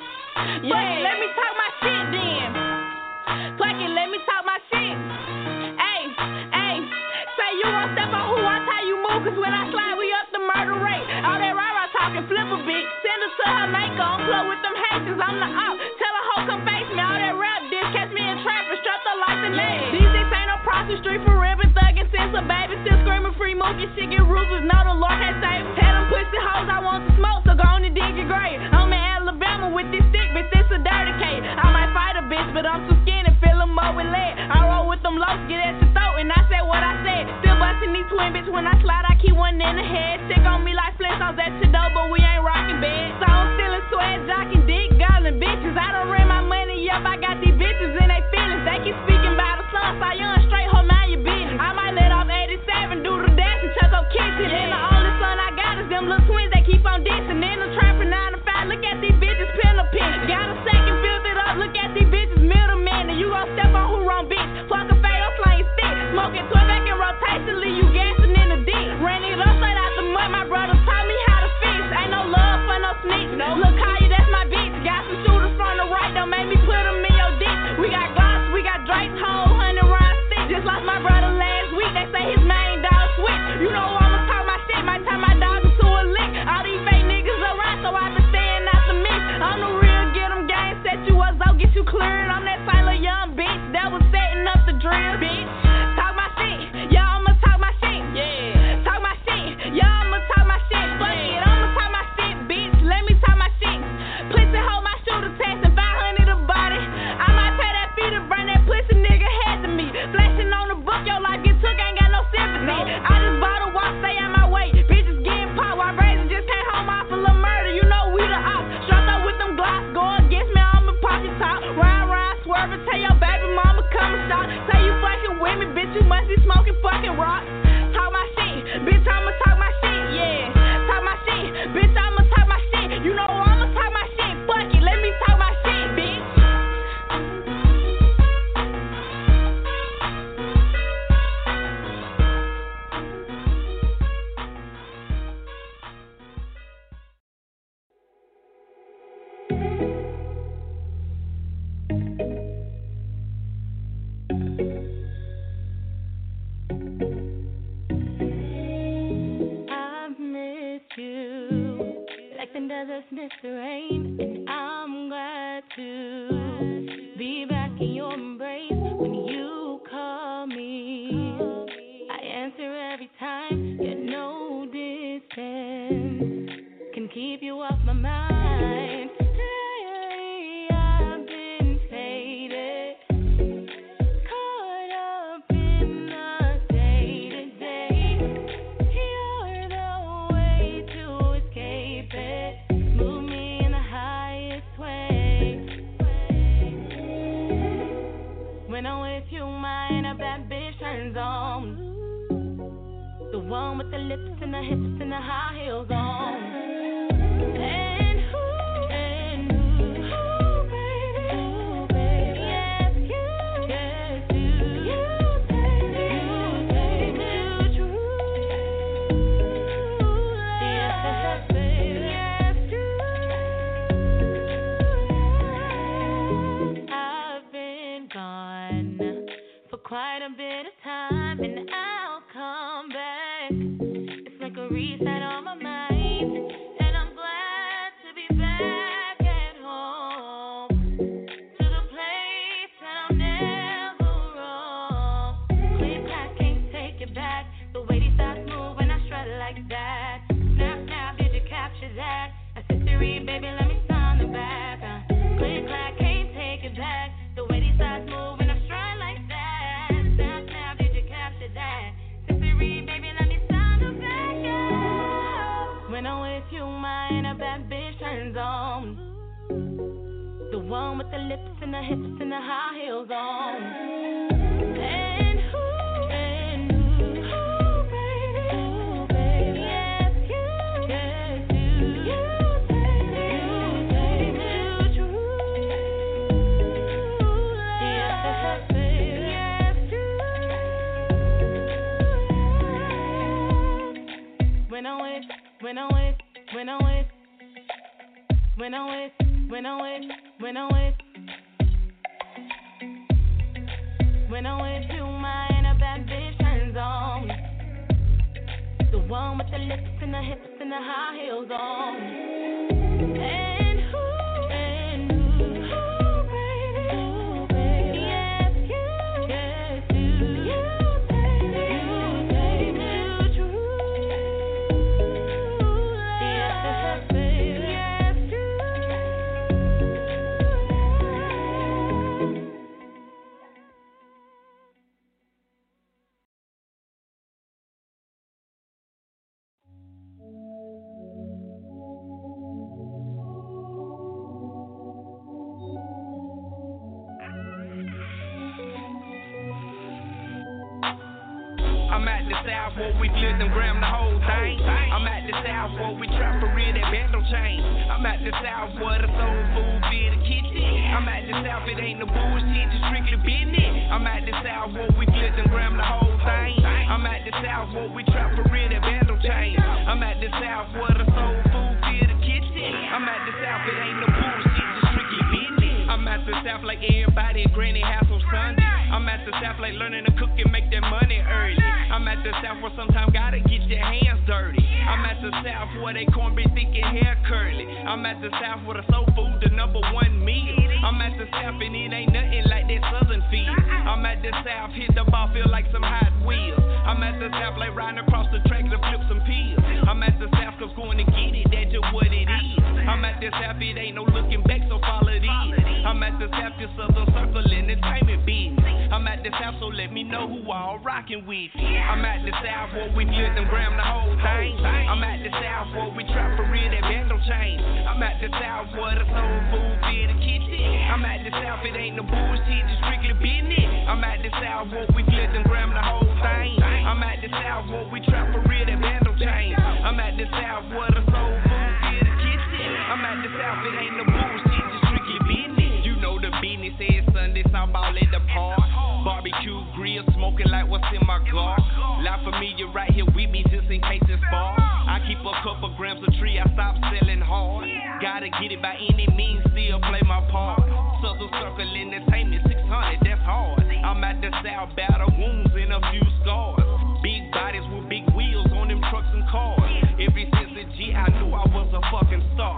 Yeah, let me talk my shit then. Pluck it, let me talk my shit. Hey, hey, say you won't step on who I tell you move, cause when I slide, we up the murder rate. All that rah-rah talking, flip a bit. Send her to her maker, I'm plug with them haters, I'm the out. Tell her hoe come face me, all that rap diss, catch me in traffic, strapped up like the neck. These dicks ain't no prostitute, street for ribbon, thuggin' since a baby, still screaming free move, your shit get ruthless, know the Lord has saved. Tell them pussy hoes I want to smoke, so go on and dig your grave. I'm in Alabama with this stick, bitch, this a dirty cake. I might fight a bitch, but I'm too skinny, fill them up with lead. I roll with them lows, get at your throat, and I said what I said. Still bustin' these twin bitch when I slide, I keep one in the head. Stick on me like Flintstones at your door, but we ain't rockin' bed. So I'm stealing sweat, jockin' dick, goblin bitches. I don't ran my money up, I got these bitches in they feelings. They keep speaking about the sun, so young straight, hold mind your business. I might let off eighty-seven, do the dash and chuck up kitchen. And the only son I got is them little twins. and deserts miss the rain. And I'm glad to be back in your embrace. When you call me, I answer every time. Yet no distance can keep you off my mind. Lately I've been faded, caught up in the day-to-day. You're the way to escape it. Move me in the highest way. When I'm with you, my inner bad bitch turns on. The one with the lips and the hips and the high heels on. And who, and who, who, baby, who, baby, yes, you, yes, you, you take, you take me true, yes, baby, yes, you. I've been gone for quite a bit of time, and I'll come back. It's like a reset on my mind, and I'm glad to be back at home, to the place that I'll never roam. Click clack, can't take it back. The way these thoughts move when I strut like that. Snap, snap, did you capture that? Accessory, baby, let me sound the back. Uh, click clack, can't take it back. The way these thoughts move when I strut like that. Snap, snap, did you capture that? Accessory, baby, let me sound the back. Uh, when I'm with you, my inner bad bitch turns on. The one with the lips and the hips and the high heels on. And who, and who, who, baby, who, baby, yes, you, yes, you, you take, you take me true, yes, baby, yes, you. When I'm with, when I'm with, when I'm with, when I'm with, when I'm with, when I'm with, when I'm with you, my inner bad bitch turns on. The one with the lips and the hips and the high heels on. And who, and who, who, baby, who, baby, yes, you, yes, you, you take, you take me true, yes, baby, yes, you. I'm at the south where we flip and gram the whole thing. I'm at the south where we trap for real that bando chain. I'm at the south where the soul food feed the kitchen. I'm at the south, it ain't no bullshit, just strictly business. I'm at the south where we flip and gram the whole thing. I'm at the south where we trap for real that bando chain. I'm at the south where the soul food feed the kitchen. I'm at the south, it ain't no bullshit, just strictly business. I'm at the south like everybody at Granny House on Sunday. I'm at the south like learning to cook and make that money early. I'm at the south where sometimes gotta get your hands dirty. I'm at the south where they cornbread thick and hair curly. I'm at the south where the soul food the number one meal. I'm at the south and it ain't nothing like that southern feel. I'm at the south, hit the ball, feel like some Hot Wheels. I'm at the south like riding across the track to flip some pills. I'm at the south cause going to get it, that's just what it is. I'm at the south, it ain't no looking back, so follow these. I'm at the south, your southern circle entertainment business. I'm at the south, so let me know who all rockin' with you. I'm at the south where we flip and gram the whole thing. I'm at the south where we trap for real that bando chain. I'm at the south where the soul food feed the kitchen. I'm at the south, it ain't no bullshit, just strictly business. I'm at the south where we flip and gram the whole thing. I'm at the south where we trap for real that bando chain. I'm at the south where the soul food feed the kitchen. I'm at the south, it ain't no bullshit, just strictly business. You know the business says Sunday, I'm all at the park. Barbecue grill, smoking like what's in my car. La Familia right here with me just in case it's far. I keep a couple grams of tree, I stop selling hard. Gotta get it by any means, still play my part. Southern Circle Entertainment, six hundred, that's hard. I'm at the south, battle wounds and a few scars. Big bodies with big wheels on them trucks and cars. Ever since a G, I knew I was a fucking star.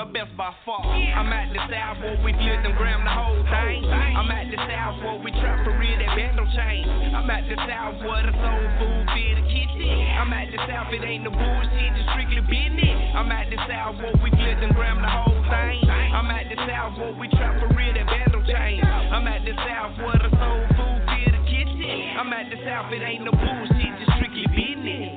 best by far. I'm at the South where we flip them gram the whole thing. I'm at the South where we trap for real, that band don't change. I'm at the South where the soul food feed the kitchen. I'm at the South, it ain't no bullshit, just strictly business. I'm at the South where we flip them gram the whole thing. I'm at the South where we trap for real, that band don't change. I'm at the South where the soul food feed the kitchen. I'm at the South, it ain't no bullshit, just strictly business.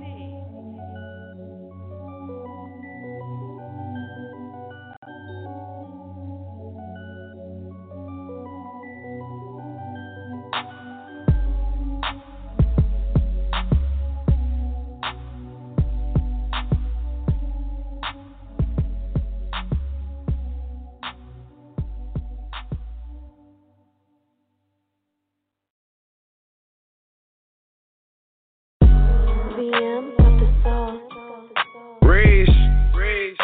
Reese, Reese,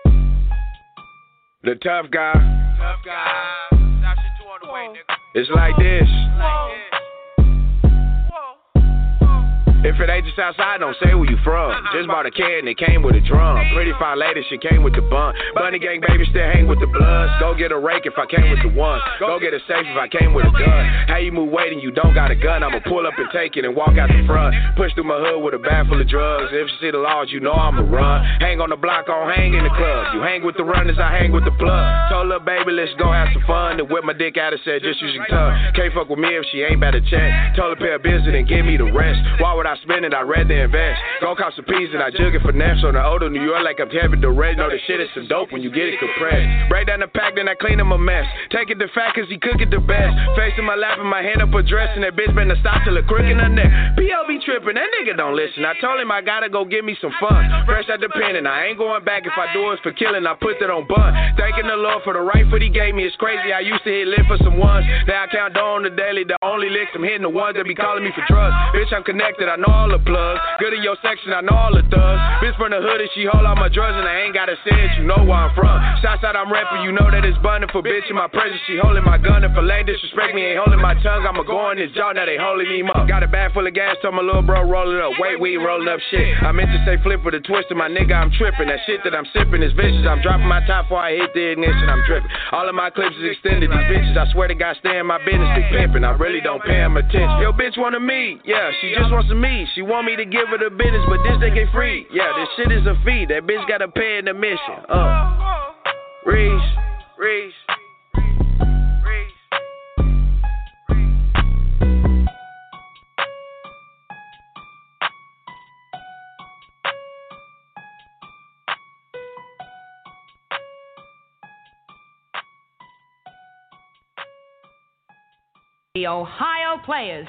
the tough guy. Tough guy. Stop shit two on the way, nigga. It's like this. Like this. If it ain't just outside, don't say where you from. Just bought a can and it came with a drum. Pretty fine lady, she came with the bun. Bunny gang baby still hang with the bloods. Go get a rake if I came with the ones. Go get a safe if I came with a gun. How you move weight and you don't got a gun? I'ma pull up and take it and walk out the front. Push through my hood with a bag full of drugs. If you see the laws, you know I'ma run. Hang on the block, I'll hang in the club. You hang with the runners, I hang with the plug. Told little baby, let's go have some fun. And whip my dick out and said, just use your tongue. Can't fuck with me if she ain't about to check. Told her pay a business and give me the rest. Why would I spend it? I'd rather invest. Go cop some peas and I jug it for finesse. On the older New York like I'm having the red. Know the shit is some dope when you get it compressed. Break down the pack, then I clean up a mess. Take it to fat cause he cook it the best. Face in my lap and my hand up a dress. And that bitch better stop till a crook in her neck. P L be tripping, that nigga don't listen. I told him I gotta go get me some fun. Fresh out the pen and I ain't going back. If I do it for killing, I put that on bun. Thanking the Lord for the right foot he gave me. It's crazy, I used to hit lit for some ones. Now I count down on the daily. The only licks I'm hitting the ones that be calling me for drugs. Bitch, I'm connected, I know all the plugs. Good in your section, I know all the thugs. Bitch from the hood and she hold all my drugs and I ain't gotta say it, you know where I'm from. Shots out, I'm rapping, you know that it's bundling for bitch in my presence. She holding my gun. If a lane disrespect me, ain't holding my tongue. I'ma go on his jaw, now they holding him up. Got a bag full of gas, told my little bro roll it up. Wait, we ain't rolling up shit. I meant to say flip with a twist to my nigga, I'm tripping. That shit that I'm sipping is vicious. I'm dropping my top before I hit the ignition, I'm dripping. All of my clips is extended, these bitches, I swear to God, stay in my business, big pimping. I really don't pay them attention. Yo, bitch wanna meet, yeah, she just wants to meet. She want me to give her the business, but this they get free. Yeah, this shit is a fee. That bitch gotta pay an admission. Uh, Reese, Reese. The Ohio Players.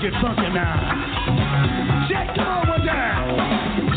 get funky now. Check, come on one time.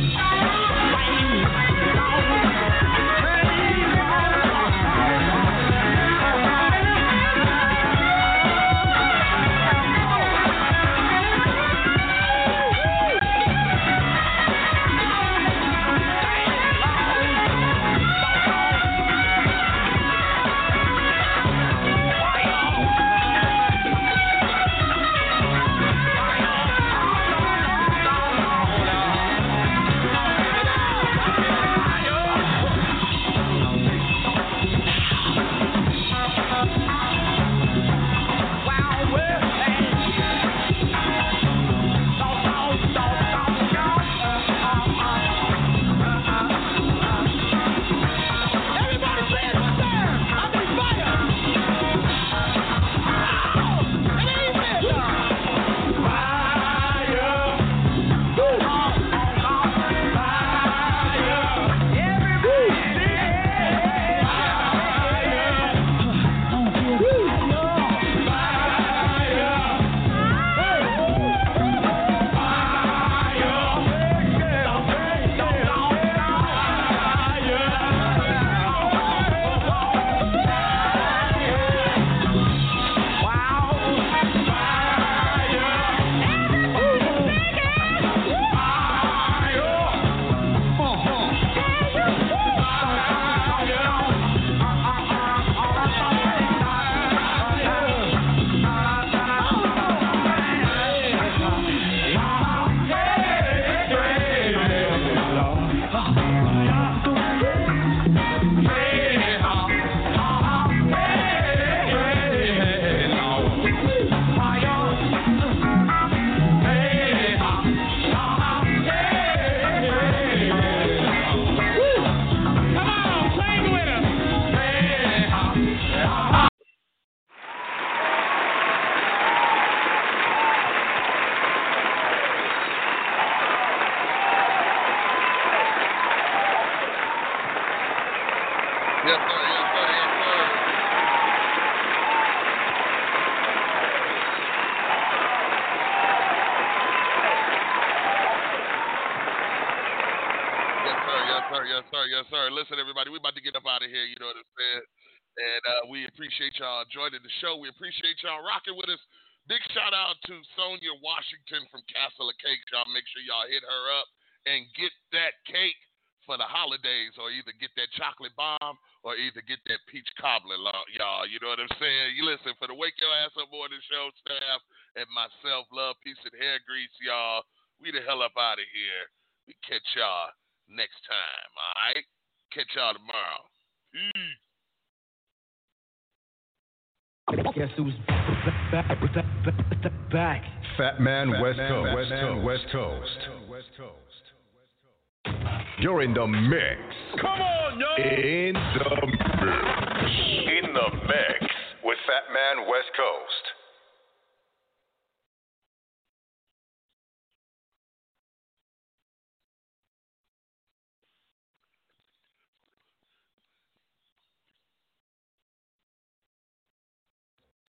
Appreciate y'all joining the show. We appreciate y'all rocking with us. Big shout out to Sonia Washington from Castle of Cakes. Y'all make sure y'all hit her up and get that cake for the holidays, or either get that chocolate bomb or either get that peach cobbler, y'all. You know what I'm saying? You listen, for the Wake Your Ass Up Morning Show staff and myself, Love, Peace, and Hair Grease, y'all, we the hell up out of here. We catch y'all next time, all right? Catch y'all tomorrow. Peace. Guess who's back? back. Fat Man Fat West Man, Coast. West Coast. West Coast. West Coast. You're in the mix. Come on, yo! In the mix. In the mix with Fat Man West Coast.